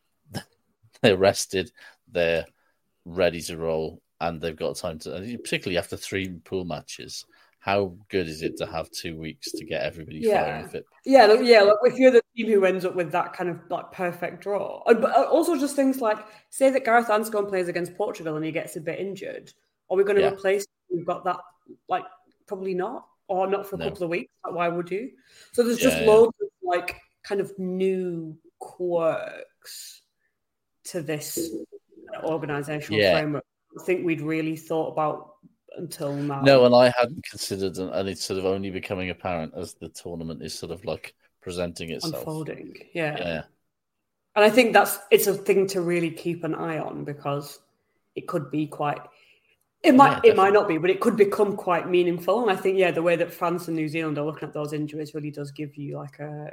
they're rested, they're ready to roll, and they've got time to, particularly after three pool matches. How good is it to have two weeks to get everybody Yeah. firing fit? Yeah, look, yeah. Like if you're the team who ends up with that kind of like perfect draw, and, but also just things like, say that Gareth Anscombe plays against Portugal and he gets a bit injured, are we going to Yeah. replace him? We've got that, like probably not, or not for a No. couple of weeks. Like, why would you? So there's just Yeah, yeah. loads of like kind of new quirks to this organizational Yeah. framework. I think we'd really thought about until now. No, and I hadn't considered, and and it's sort of only becoming apparent as the tournament is sort of like presenting itself. Unfolding, yeah. Yeah. And I think that's it's a thing to really keep an eye on because it could be quite. It might Yeah, it might not be, but it could become quite meaningful. And I think yeah, the way that France and New Zealand are looking at those injuries really does give you like a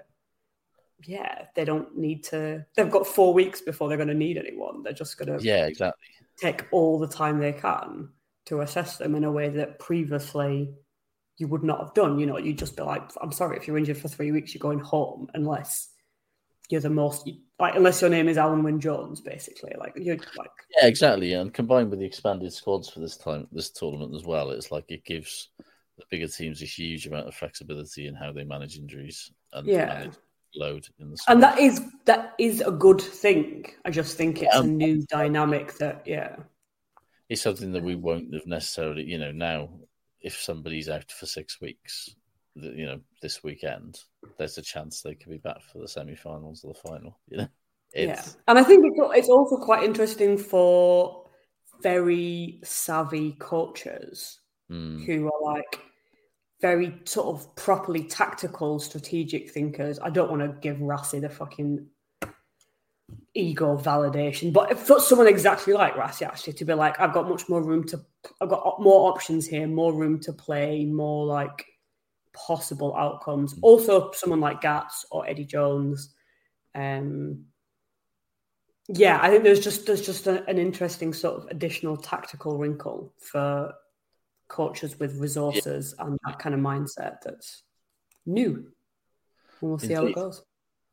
yeah. They don't need to. They've got four weeks before they're going to need anyone. They're just going to Yeah, exactly. take all the time they can to assess them in a way that previously you would not have done. You know, you'd just be like, I'm sorry, if you're injured for three weeks, you're going home unless you're the most, like, unless your name is Alan Wynne Jones, basically. Like, you're like, Yeah, exactly. And combined with the expanded squads for this time, this tournament as well, it's like it gives the bigger teams a huge amount of flexibility in how they manage injuries and Yeah. manage load in the and squad. that is that is a good thing. I just think it's Um, a new dynamic that, yeah. It's something that we won't have necessarily, you know, now if somebody's out for six weeks, the- you know, this weekend, there's a chance they could be back for the semi-finals or the final. You know, Yeah, it's and I think it's, it's also quite interesting for very savvy coaches mm, who are like very sort of properly tactical, strategic thinkers. I don't want to give Rassi the fucking ego validation, but for someone exactly like Rassi, actually, to be like, I've got much more room to, I've got more options here, more room to play, more like possible outcomes. Also, someone like Gats or Eddie Jones. Um, yeah, I think there's just there's just a, an interesting sort of additional tactical wrinkle for coaches with resources and that kind of mindset that's new. And we'll see how it Indeed. goes.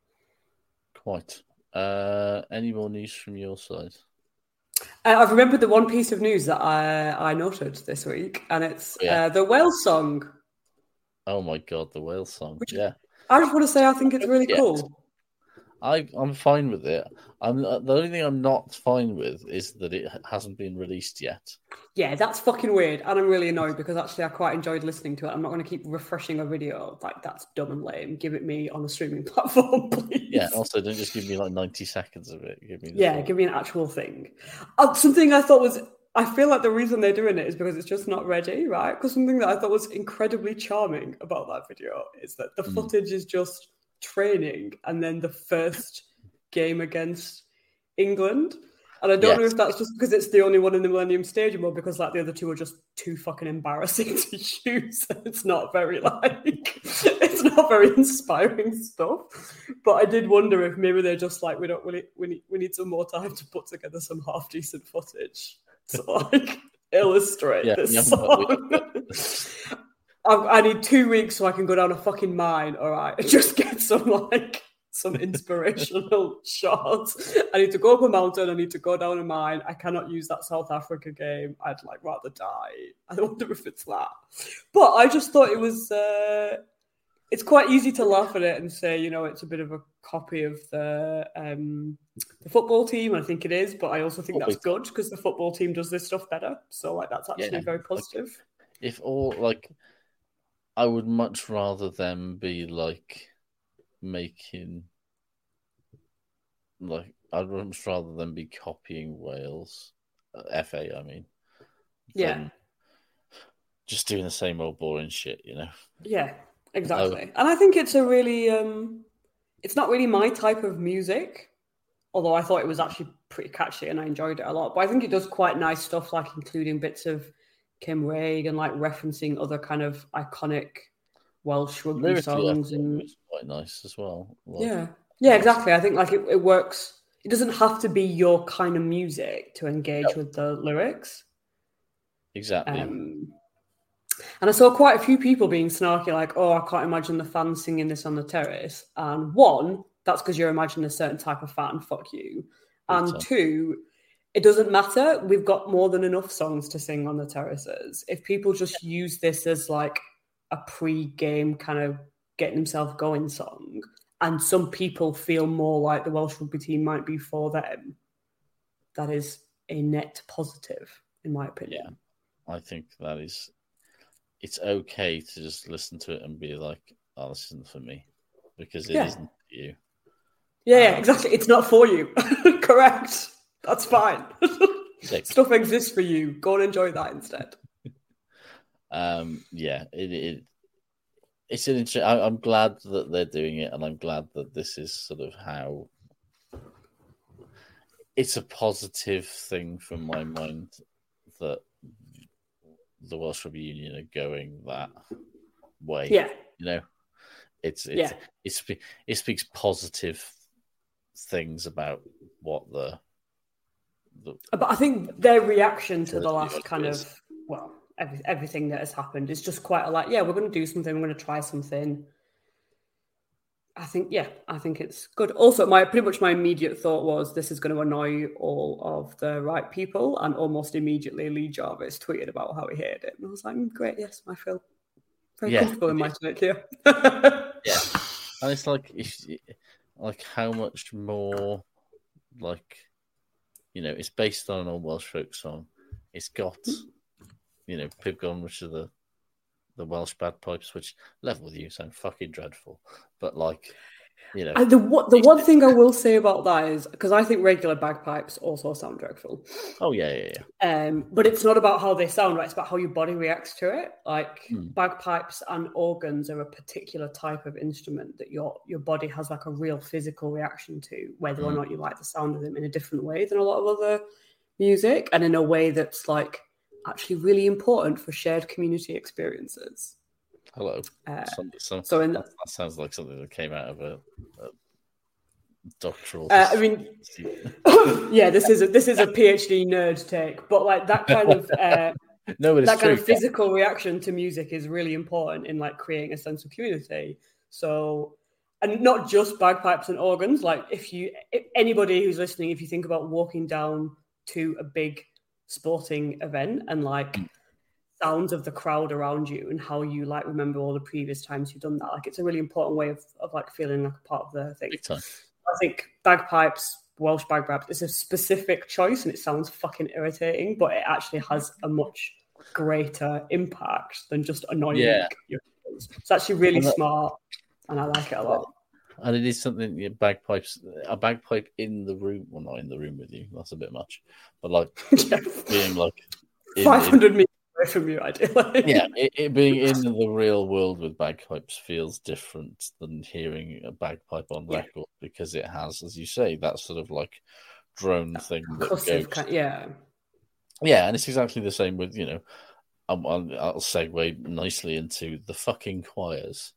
quite. Uh, any more news from your side? Uh, I've remembered the one piece of news that I, I noted this week, and it's Yeah. uh, the Wales song. Oh my god, the whale song. Which- yeah, I just want to say I think it's really Yes. cool. I I'm fine with it. I'm the only thing I'm not fine with is that it hasn't been released yet. Yeah, that's fucking weird, and I'm really annoyed because actually I quite enjoyed listening to it. I'm not going to keep refreshing a video. Like, that's dumb and lame. Give it me on a streaming platform, please. Yeah. Also, don't just give me like ninety seconds of it. Give me the Yeah, full- give me an actual thing. Uh, something I thought was, I feel like the reason they're doing it is because it's just not ready, right? Because something that I thought was incredibly charming about that video is that the Mm. footage is just training and then the first game against England. And I don't know Yes. if that's just because it's the only one in the Millennium Stadium or because like the other two are just too fucking embarrassing to use. It's not very like, it's not very inspiring stuff. But I did wonder if maybe they're just like, we don't really, we need, we need some more time to put together some half decent footage to like illustrate Yeah, this we haven't got- we song. haven't got- I, I need two weeks so I can go down a fucking mine. All right, and just get some like some inspirational shots. I need to go up a mountain. I need to go down a mine. I cannot use that South Africa game. I'd like rather die. I wonder if it's that. But I just thought it was. Uh, it's quite easy to laugh at it and say, you know, it's a bit of a copy of the um, the football team. I think it is, but I also think that's good because the football team does this stuff better. So like that's actually Yeah, very like- positive. If all like, I would much rather them be like making like I'd much rather them be copying Wales, uh, F A. I mean, Yeah. than just doing the same old boring shit, you know. Yeah, exactly. Oh. And I think it's a really, um, it's not really my type of music, although I thought it was actually pretty catchy and I enjoyed it a lot. But I think it does quite nice stuff, like including bits of Kim Raig and like referencing other kind of iconic Welsh rugby Lyrically, songs. And it's quite nice as well. Like, yeah, yeah, exactly. I think like it, it works. It doesn't have to be your kind of music to engage no. with the lyrics. Exactly. Um, and I saw quite a few people being snarky, like, oh, I can't imagine the fans singing this on the terrace. And one, that's because you're imagining a certain type of fan, fuck you. And so. two, it doesn't matter. We've got more than enough songs to sing on the terraces. If people just use this as like a pre-game kind of getting themselves going song, and some people feel more like the Welsh rugby team might be for them, that is a net positive, in my opinion. Yeah, I think that is... It's okay to just listen to it and be like, oh, this isn't for me. Because it yeah. isn't for you. Yeah, um, yeah, exactly. It's not for you. Correct. That's fine. Stuff exists for you. Go and enjoy that instead. Um, yeah, it, it it's an interesting. I, I'm glad that they're doing it, and I'm glad that this is sort of how it's a positive thing from my mind that the Welsh Rugby Union are going that way. Yeah, you know, it's, it's yeah, it's, it speaks positive things about what the, the but I think their reaction to the last kind is. of well. Every, everything that has happened is just quite a like, yeah, we're going to do something, we're going to try something. I think, yeah, I think it's good. Also, my pretty much my immediate thought was this is going to annoy all of the right people, and almost immediately Lee Jarvis tweeted about how he hated it. And I was like, great, yes, I feel very yeah. comfortable in my take here. Yeah. And it's like, if, like how much more, like, you know, it's based on an old Welsh folk song. It's got... You know, Pib Gon, which are the the Welsh bagpipes, which level with you sound fucking dreadful. But like, you know, and the the one thing I will say about that is because I think regular bagpipes also sound dreadful. Oh yeah, yeah, yeah. Um, but it's not about how they sound, right? It's about how your body reacts to it. Like mm. bagpipes and organs are a particular type of instrument that your your body has like a real physical reaction to, whether mm. or not you like the sound of them in a different way than a lot of other music, and in a way that's like. Actually really important for shared community experiences. Hello. Uh, some, some, so in, that, that sounds like something that came out of a, a doctoral... Uh, I mean, yeah, this is a, this is a PhD nerd take, but like that kind of uh, no, that true. kind of physical reaction to music is really important in like creating a sense of community. So, and not just bagpipes and organs. Like if you, if anybody who's listening, if you think about walking down to a big sporting event and like sounds of the crowd around you and how you like remember all the previous times you've done that, like it's a really important way of, of like feeling like a part of the thing. Big time. I think bagpipes, Welsh bagpipes, is a specific choice and it sounds fucking irritating, but it actually has a much greater impact than just annoying yeah. your kids. It's actually really that, smart and I like it a lot. And it is something, yeah, bagpipes, a bagpipe in the room, well, not in the room with you, that's a bit much, but like yeah. being like in, five hundred in, meters away from you, ideally. Yeah, it, it being in the real world with bagpipes feels different than hearing a bagpipe on record yeah. because it has, as you say, that sort of like drone thing that goes. Kind, yeah. Yeah, and it's exactly the same with, you know, I'll, I'll segue nicely into the fucking choirs.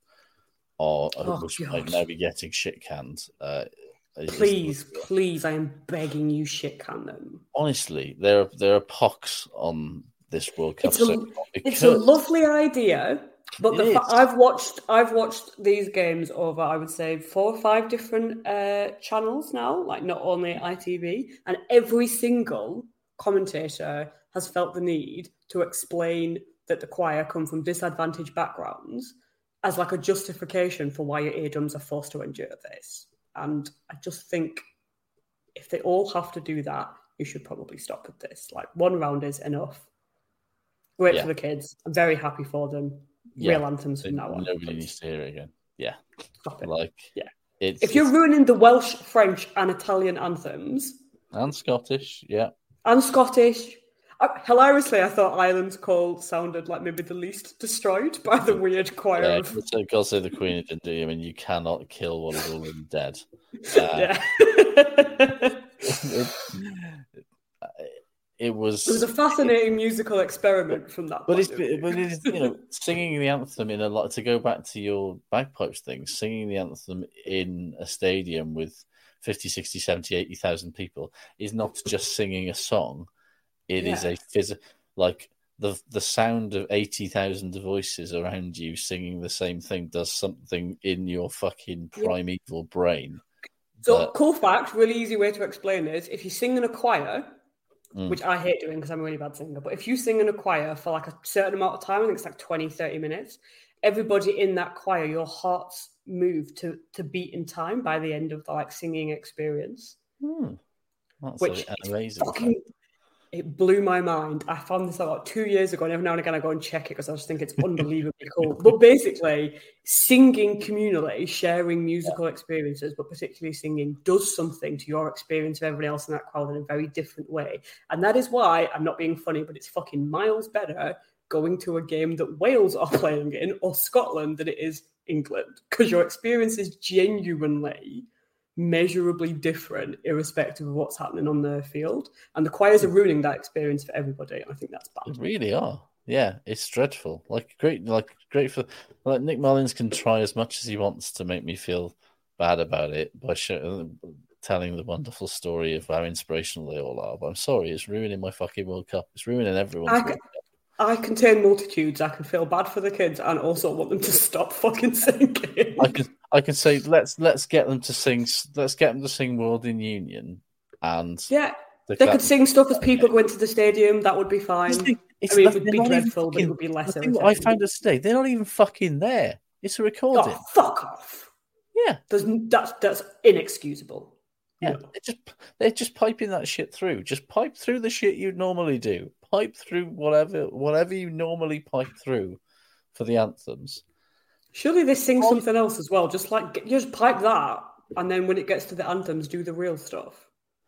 Or oh, which God. might now be getting shit canned. Uh, please, please, I am begging you, shit can them. Honestly, there are there are pox on this World Cup. It's a, it's a lovely idea, but the fa- I've watched I've watched these games over, I would say, four or five different uh, channels now, like not only I T V, and every single commentator has felt the need to explain that the choir come from disadvantaged backgrounds as like a justification for why your eardrums are forced to endure this. And I just think if they all have to do that, you should probably stop with this. Like one round is enough. Great yeah. for the kids. I'm very happy for them. Yeah. Real anthems from now on. Nobody needs to hear it again. Yeah. Stop it. Like, yeah. It's, if you're it's... ruining the Welsh, French and Italian anthems. And Scottish, yeah. And Scottish. Uh, hilariously, I thought Ireland's call sounded like maybe the least destroyed by the weird choir Yeah, of... so God save the Queen didn't do. I mean, you cannot kill what is already dead. Uh, yeah. it, it was. It was a fascinating musical experiment from that But point it's of view. but it is, you know, singing the anthem in a lot. To go back to your bagpipes thing, singing the anthem in a stadium with fifty, sixty, seventy, eighty thousand people is not just singing a song. It Yeah. is a physical, like the the sound of eighty thousand voices around you singing the same thing does something in your fucking primeval brain. So, that- cool fact, really easy way to explain is if you sing in a choir, Mm. which I hate doing because I'm a really bad singer, but if you sing in a choir for like a certain amount of time, I think it's like twenty, thirty minutes, everybody in that choir, your hearts move to, to beat in time by the end of the like singing experience. Hmm. That's Which a- an is amazing fucking, fact. it blew my mind. I found this out about two years ago, and every now and again I go and check it because I just think it's unbelievably cool. But basically, singing communally, sharing musical experiences, but particularly singing, does something to your experience of everybody else in that crowd in a very different way. And that is why, I'm not being funny, but it's fucking miles better going to a game that Wales are playing in or Scotland than it is England, because your experience is genuinely measurably different irrespective of what's happening on the field, and the choirs are ruining that experience for everybody, and I think that's They bad. really are. Yeah, it's dreadful. Like great, like great for like Nick Mullins can try as much as he wants to make me feel bad about it by show, telling the wonderful story of how inspirational they all are. But I'm sorry, it's ruining my fucking World Cup. It's ruining everyone's I World can, Cup. I contain multitudes. I can feel bad for the kids and also want them to stop fucking singing. I can I can say let's let's get them to sing. Let's get them to sing "World in Union," and Yeah, the they clap- could sing stuff as people go into the stadium. That would be fine. It's I mean, it nothing- would be they're not even dreadful, but it fucking- would be less the thing that I irritating. found out today, they're not even fucking there. It's a recording. Oh, fuck off. Yeah, There's, that's, that's inexcusable. yeah. No. They're just they're just piping that shit through. Just pipe through the shit you'd normally do. Pipe through whatever whatever you normally pipe through for the anthems. Surely they sing something else as well. Just like, you just pipe that, and then when it gets to the anthems, do the real stuff.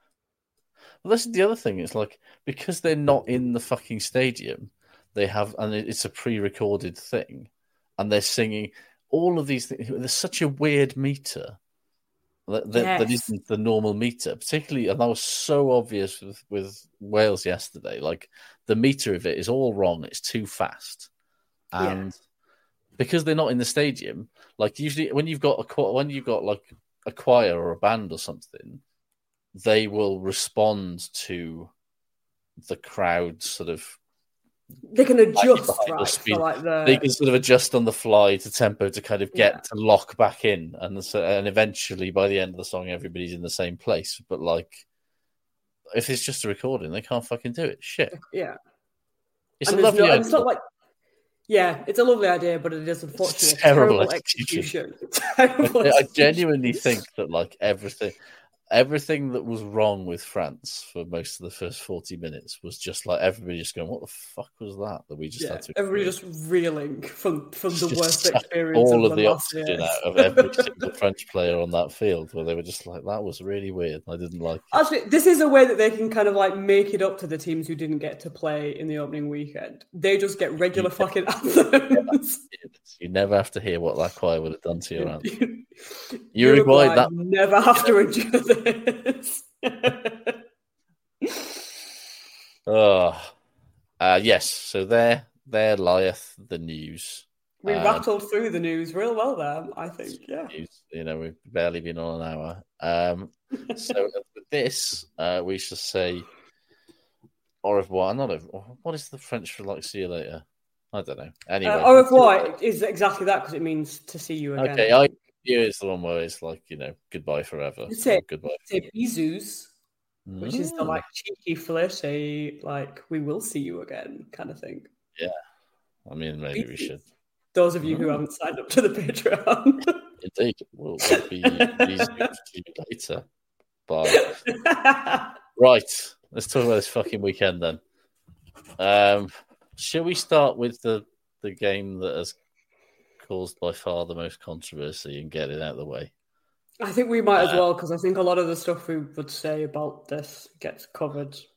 Well, this is the other thing. It's like because they're not in the fucking stadium, they have, and it's a pre-recorded thing, and they're singing all of these things. There's such a weird meter that, that, that Yes. isn't the normal meter, particularly, and that was so obvious with, with Wales yesterday. Like the meter of it is all wrong. It's too fast, Yeah. and because they're not in the stadium, like usually when you've got a cho- when you've got like a choir or a band or something, they will respond to the crowd sort of. They can adjust, behind the right, speed. for like the... They can sort of adjust on the fly to tempo to kind of get Yeah. to lock back in, and so, and eventually by the end of the song, everybody's in the same place. But like, if it's just a recording, they can't fucking do it. Shit, Yeah. it's And a there's lovely. no- and it's idea. not like... Yeah, it's a lovely idea, but it is unfortunately a terrible terrible execution. execution. Terrible I, I execution. genuinely think that like everything, everything that was wrong with France for most of the first forty minutes was just like everybody just going, "What the fuck was that?" That we just Yeah, had to everybody just reeling from, from the Just worst suck experience all of, of the the last oxygen years. out of every single French player on that field, where they were just like, "That was really weird." I didn't like it. Actually, this is a way that they can kind of like make it up to the teams who didn't get to play in the opening weekend. They just get regular fucking anthems. You never have to hear what that choir would have done to your anthem. Uruguay Uruguay, that never have to endure this. oh, uh, yes. So there, there lieth the news. We Um, rattled through the news real well there, I think. Yeah. news. You know, we've barely been on an hour. Um, so with this, uh, we shall say au revoir. Not a, what is the French for like see you later? I don't know. Anyway, Uh, au revoir is exactly that because it means to see you again. okay. I you is the one where it's like you know goodbye forever. It's it. Goodbye. Say bisous, which is the Mm. like cheeky, flirty, like we will see you again kind of thing. I mean, maybe we should. Those of you who Mm. haven't signed up to the Patreon. Indeed, we'll, we'll be these news to you later. Bye. Right, let's talk about this fucking weekend then. Um, shall we start with the the game that has caused by far the most controversy and get it out of the way? I think we might as Uh, well because I think a lot of the stuff we would say about this gets covered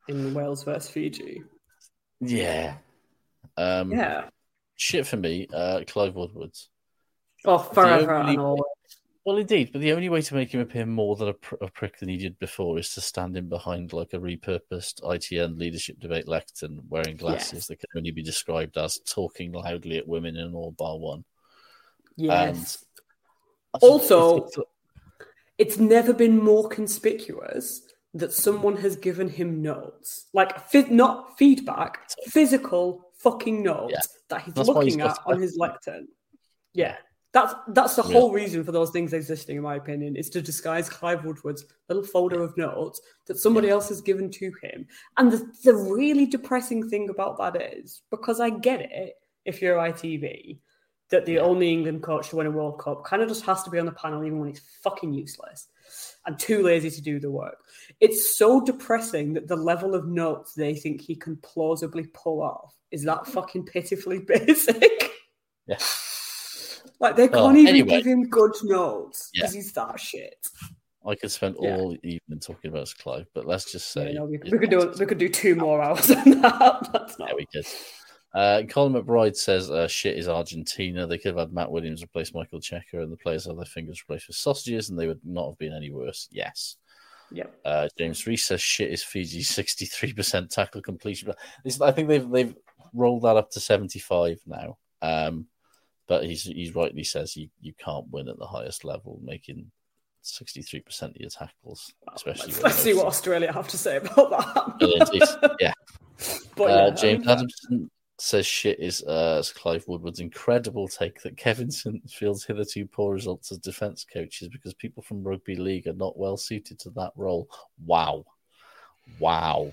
in Wales versus Fiji. Yeah. Um, Yeah. Shit for me, uh, Clive Woodward. Oh, forever only, and always. Well, indeed, but the only way to make him appear more than a, pr- a prick than he did before is to stand in behind like a repurposed I T N leadership debate lectern wearing glasses Yes. that can only be described as talking loudly at women in all bar one. Yes. And Also, it's, it's, it's never been more conspicuous that someone has given him notes, like fi- not feedback, physical fucking notes Yeah. that he's That's why he's looking got at on to- his lectern. Yeah, that's that's the Yeah. whole reason for those things existing, in my opinion, is to disguise Clive Woodward's little folder of notes that somebody else has given to him. And the, the really depressing thing about that is, because I get it, if you're I T V, that the only England coach to win a World Cup kind of just has to be on the panel even when he's fucking useless and too lazy to do the work. It's so depressing that the level of notes they think he can plausibly pull off is that fucking pitifully basic. Yeah. Like, they can't Oh, even anyway. give him good notes because Yeah. he's that shit. I could spend Yeah. all evening talking about Clive, but let's just say Yeah, no, we, we could do we could do two more hours on that. That's not. Yeah, we could. Uh, Colin McBride says uh, shit is Argentina. They could have had Matt Williams replace Michael Checker and the players have their fingers replaced with sausages and they would not have been any worse. Yes. Yep. Uh, James Reese says shit is Fiji's sixty-three percent tackle completion. This, I think they've they've rolled that up to seventy-five now. Um, but he's he's rightly says you, you can't win at the highest level making sixty-three percent of your tackles, especially. Let's, let's see what Australia have to say about that. Indeed, yeah. But Uh, yeah, I James mean, Adamson says shit is uh, Clive Woodward's incredible take that Kevin Field's hitherto poor results as defence coaches because people from rugby league are not well suited to that role. Wow. Wow.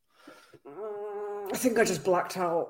I think I just blacked out.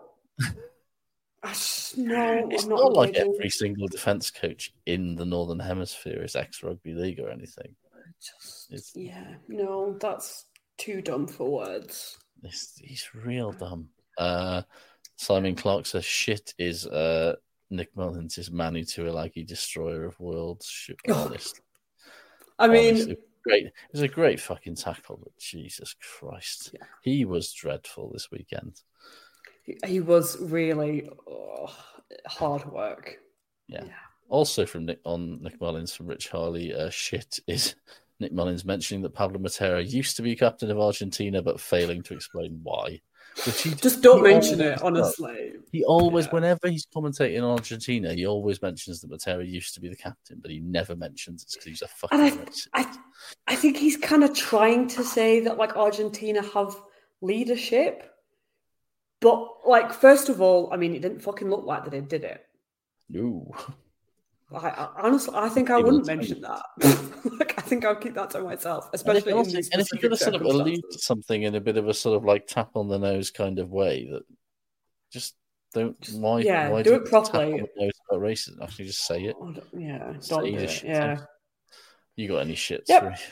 I just, no, It's I'm not, not, like engaging. every single defence coach in the Northern Hemisphere is ex-rugby league or anything. Just, It's, yeah, no, that's too dumb for words. it's, he's real dumb. Uh, Simon Clark says shit is uh, Nick Mullins is Manu Tuilagi, destroyer of worlds. Shit, honest. I mean, Honestly, great. It was a great fucking tackle, but Jesus Christ, Yeah. he was dreadful this weekend. he, he was really oh, hard work. Yeah. Yeah. Also from Nick on Nick Mullins from Rich Harley, uh, shit is Nick Mullins mentioning that Pablo Matera used to be captain of Argentina, but failing to explain why. Which he, Just don't he mention always it, honestly. He always, Yeah. whenever he's commentating on Argentina, he always mentions that Matera used to be the captain, but he never mentions it's because he's a fucking And I, racist. I, I think he's kind of trying to say that like Argentina have leadership, but like first of all, I mean, it didn't fucking look like they did, did it? No. I, I honestly, I think I Even wouldn't the mention that. like, I think I'll keep that to myself, And if, especially in also- these and if you're specific going to sort of allude to circumstances. something in a bit of a sort of like tap on the nose kind of way, that just don't. Why? yeah, why do you it tap properly. on the nose about racism? Actually, just say it. Oh, don't- yeah, Say don't the do it. shit. Yeah. You got any shit? Yep. Sorry.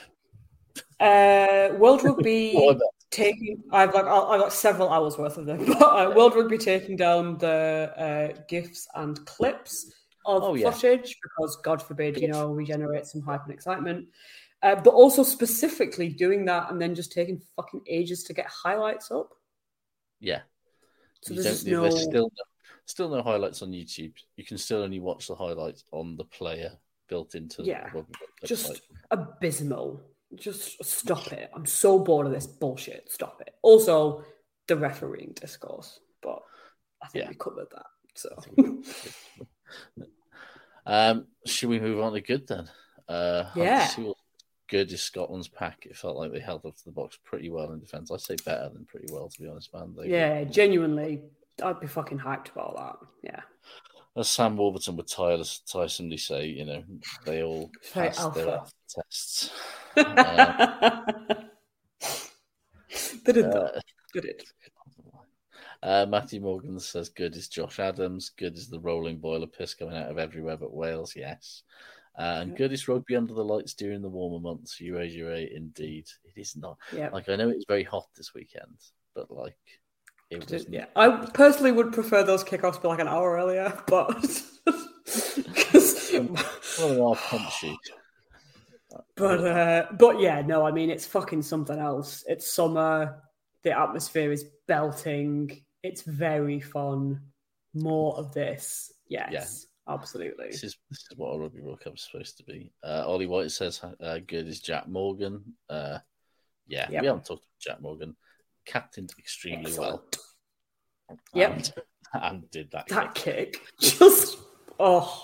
Uh, World Rugby What about- taking. I've got. I got several hours worth of them. But uh, World Rugby taking down the uh, gifs and clips of Oh, yeah. footage because, God forbid, you know, we generate some hype and excitement. Uh, but also specifically doing that and then just taking fucking ages to get highlights up. Yeah. So You there's just don't- no. There's still no, still no highlights on YouTube. You can still only watch the highlights on the player built into Yeah, the rugby website. Just abysmal. Just stop it. I'm so bored of this bullshit. Stop it. Also, the refereeing discourse. But I think Yeah. we covered that. So. Um, should we move on to good then? Uh, Yeah. Sewell, good is Scotland's pack. It felt like they held up to the box pretty well in defence. I'd say better than pretty well, to be honest, man. They, Yeah, genuinely, I'd be fucking hyped about that. Yeah. As Sam Warburton would tireless, tiresomely say, you know, they all Very passed their alpha. tests. Uh, they did uh, that. They did. Uh, Matthew Morgan says, good is Josh Adams. Good is the rolling boiler piss coming out of everywhere but Wales. Yes. Uh, and good is rugby under the lights during the warmer months. Ure, ure, indeed. It is not. Yeah. Like, I know it was very hot this weekend, but like, it was. Yeah. I personally would prefer those kickoffs to be like an hour earlier, but. 'Cause- Well, they are punchy. but, uh, but yeah, no, I mean, it's fucking something else. It's summer. The atmosphere is belting. It's very fun. More of this. Yes, yeah. Absolutely. This is, this is what a Rugby World Cup is supposed to be. Uh, Ollie White says, uh, good is Jack Morgan. Uh, yeah, yep. We haven't talked about Jack Morgan. Captained extremely Excellent. well. Yep. And, and did that, that kick. kick. Just, oh.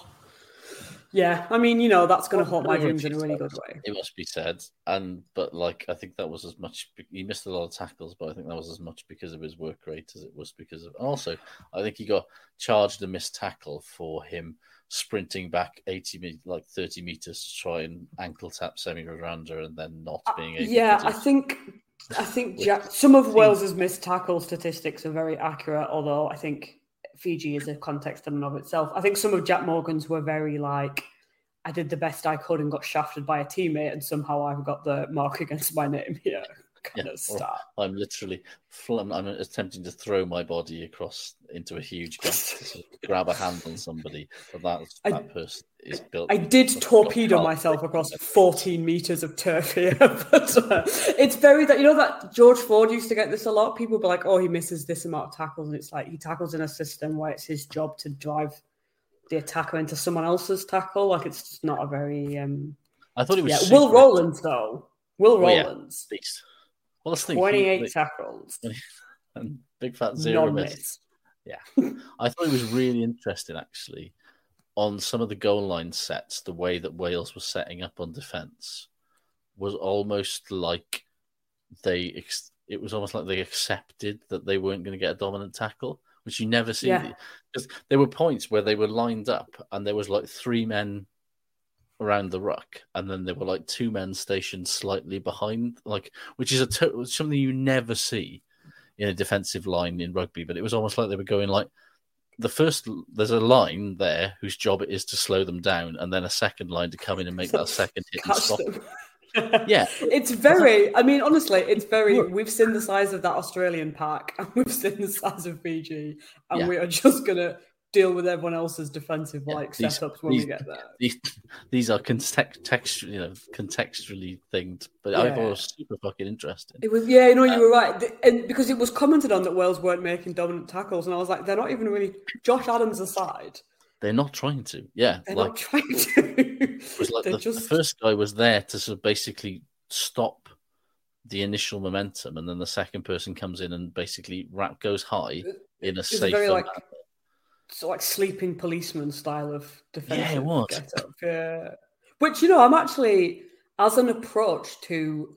Yeah, I mean, you know, that's going to haunt my dreams in a really good way. It must be said. And, but like, I think that was as much, he missed a lot of tackles, but I think that was as much because of his work rate as it was because of, also, I think he got charged a missed tackle for him sprinting back eighty, like thirty meters to try and ankle tap Semi Radradra and then not being able uh, yeah, to do I think, I think Jack, some of Wales's missed tackle statistics are very accurate, although I think Fiji is a context in and of itself. I think some of Jack Morgan's were very like, I did the best I could and got shafted by a teammate, and somehow I've got the mark against my name here. Kind yeah, of stuff. I'm literally, I'm attempting to throw my body across into a huge gap to grab a hand on somebody, but that, I, that person is built. I did torpedo myself across fourteen meters of turf here, but uh, it's very that, you know, that George Ford used to get this a lot. People be like, oh, he misses this amount of tackles, and it's like he tackles in a system where it's his job to drive the attacker into someone else's tackle. Like, it's just not a very. Um... I thought it was. Yeah. Will Rowlands though. Will Rowlands. Oh, yeah. Well, twenty-eight he, tackles and big fat zero miss. Yeah, I thought it was really interesting actually on some of the goal line sets. The way that Wales was setting up on defence was almost like they. It was almost like they accepted that they weren't going to get a dominant tackle, which you never see. Yeah. Because there were points where they were lined up and there was like three men around the ruck, and then there were like two men stationed slightly behind, like which is a to- something you never see in a defensive line in rugby. But it was almost like they were going like the first. There's a line there whose job it is to slow them down, and then a second line to come in and make that second hit and stop. Yeah, it's very. I mean, honestly, it's very. We've seen the size of that Australian pack, and we've seen the size of Fiji, and yeah. we are just gonna deal with everyone else's defensive like yeah, these, setups when these, we get there. These, these are context, text, you know, contextually thinged, but yeah. I thought it was super fucking interesting. It was, yeah, no, you uh, were right, and because it was commented on that Wales weren't making dominant tackles, and I was like, they're not even really. Josh Adams aside, they're not trying to. Yeah, they're like, not trying to. It was like the, just... the first guy was there to sort of basically stop the initial momentum, and then the second person comes in and basically rap goes high in a it's safe. Very, like, so like sleeping policeman style of defensive yeah, it was. Get-up. Yeah. Which, you know, I'm actually, as an approach to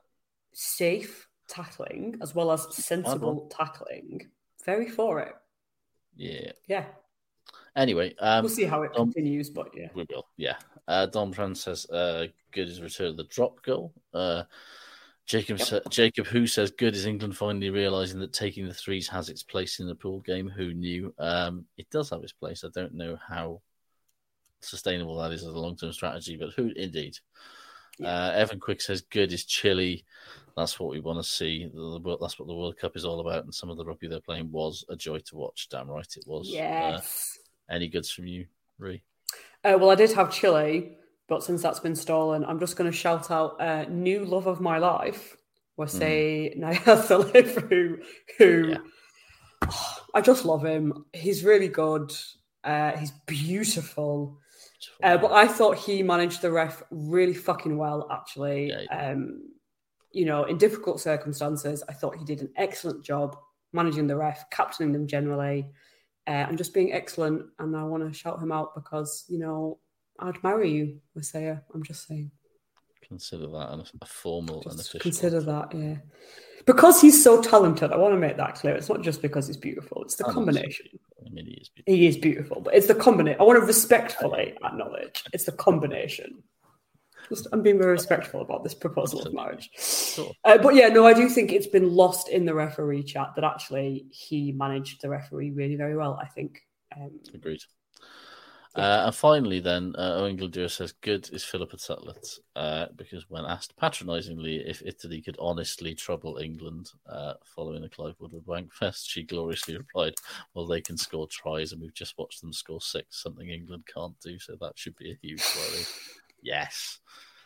safe tackling as well as sensible tackling, very for it. Yeah. Yeah. Anyway, um, we'll see how it Dom, continues, but yeah. We will, yeah. Uh, Dom Brand says, uh, good is return of the drop goal. Uh, Jacob, yep. sa- Jacob who says, good is England finally realising that taking the threes has its place in the pool game. Who knew? Um, it does have its place. I don't know how sustainable that is as a long-term strategy, but who indeed. Yeah. Uh, Evan Quick says, good is Chile. That's what we want to see. That's what the World Cup is all about, and some of the rugby they're playing was a joy to watch. Damn right it was. Yes. Uh, any goods from you, Ree? Uh, well, I did have Chile, but since that's been stolen, I'm just going to shout out uh, new love of my life, Wasei mm. Nayathalif, who, who yeah. oh, I just love him. He's really good. Uh, he's beautiful. Uh, but I thought he managed the ref really fucking well, actually. Yeah, um, you know, in difficult circumstances, I thought he did an excellent job managing the ref, captaining them generally, uh, and just being excellent. And I want to shout him out because, you know, I'd marry you, Wasei. I'm just saying. Consider that a formal just and official. Consider that, yeah. Because he's so talented, I want to make that clear. It's not just because he's beautiful. It's the I combination. I mean, he is beautiful. He is beautiful, but it's the combination. I want to respectfully acknowledge it's the combination. Just, I'm being very respectful about this proposal of marriage. Sure. Uh, but yeah, no, I do think it's been lost in the referee chat that actually he managed the referee really very well, I think. Um, Agreed. Uh, and finally, then, uh, Owen Gildur says, good is Philippa Tutlet, uh, because when asked patronisingly if Italy could honestly trouble England uh, following the Clive Woodward Wankfest, she gloriously replied, well, they can score tries, and we've just watched them score six, something England can't do, so that should be a huge worry. Yes.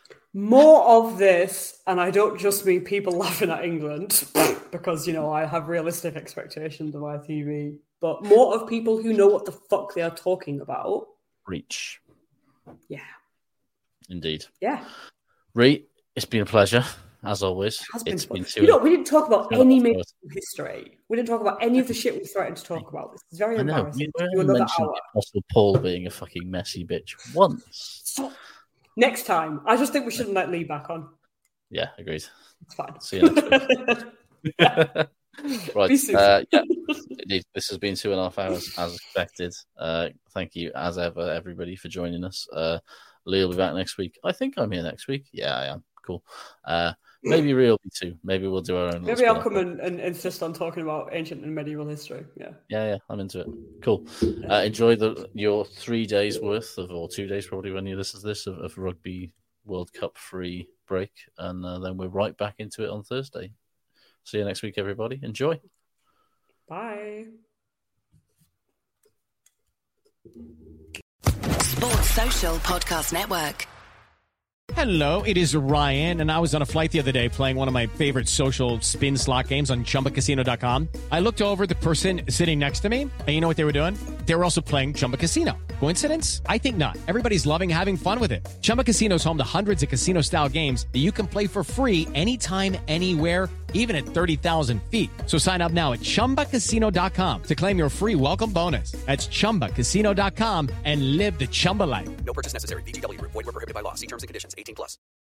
More of this, and I don't just mean people laughing at England, because, you know, I have realistic expectations of my T V, but more of people who know what the fuck they are talking about. Reach. Yeah. Indeed. Yeah. Ree, it's been a pleasure, as always. It has been it's fun. been too You know, we didn't talk about two any hours. major history. We didn't talk about any of the shit we threatened to talk about. This is very I know. embarrassing. We To do haven't another mentioned hour. Apostle Paul being a fucking messy bitch once. So, next time. I just think we shouldn't let Lee back on. Yeah, agreed. It's fine. See you next week. Right. Be soon. Uh, yeah, indeed. This has been two and a half hours as expected. Uh, thank you, as ever, everybody, for joining us. Uh, Lee will be back next week. I think I'm here next week. Yeah, I am. Cool. Uh, maybe Lee will be too. Maybe we'll do our own. Maybe I'll come and, and insist on talking about ancient and medieval history. Yeah. Yeah, yeah, I'm into it. Cool. Uh, enjoy the your three days worth of, or two days probably when you listen to this, of, of Rugby World Cup free break, and uh, then we're right back into it on Thursday. See you next week, everybody. Enjoy. Bye. Sports Social Podcast Network. Hello, it is Ryan, and I was on a flight the other day playing one of my favorite social spin slot games on Chumba Casino dot com. I looked over at the person sitting next to me, and you know what they were doing? They were also playing Chumba Casino. Coincidence? I think not. Everybody's loving having fun with it. Chumba Casino is home to hundreds of casino-style games that you can play for free anytime, anywhere, even at thirty thousand feet. So sign up now at Chumba Casino dot com to claim your free welcome bonus. That's Chumba Casino dot com and live the Chumba life. No purchase necessary. V G W. Void where prohibited by law. See terms and conditions. eighteen plus.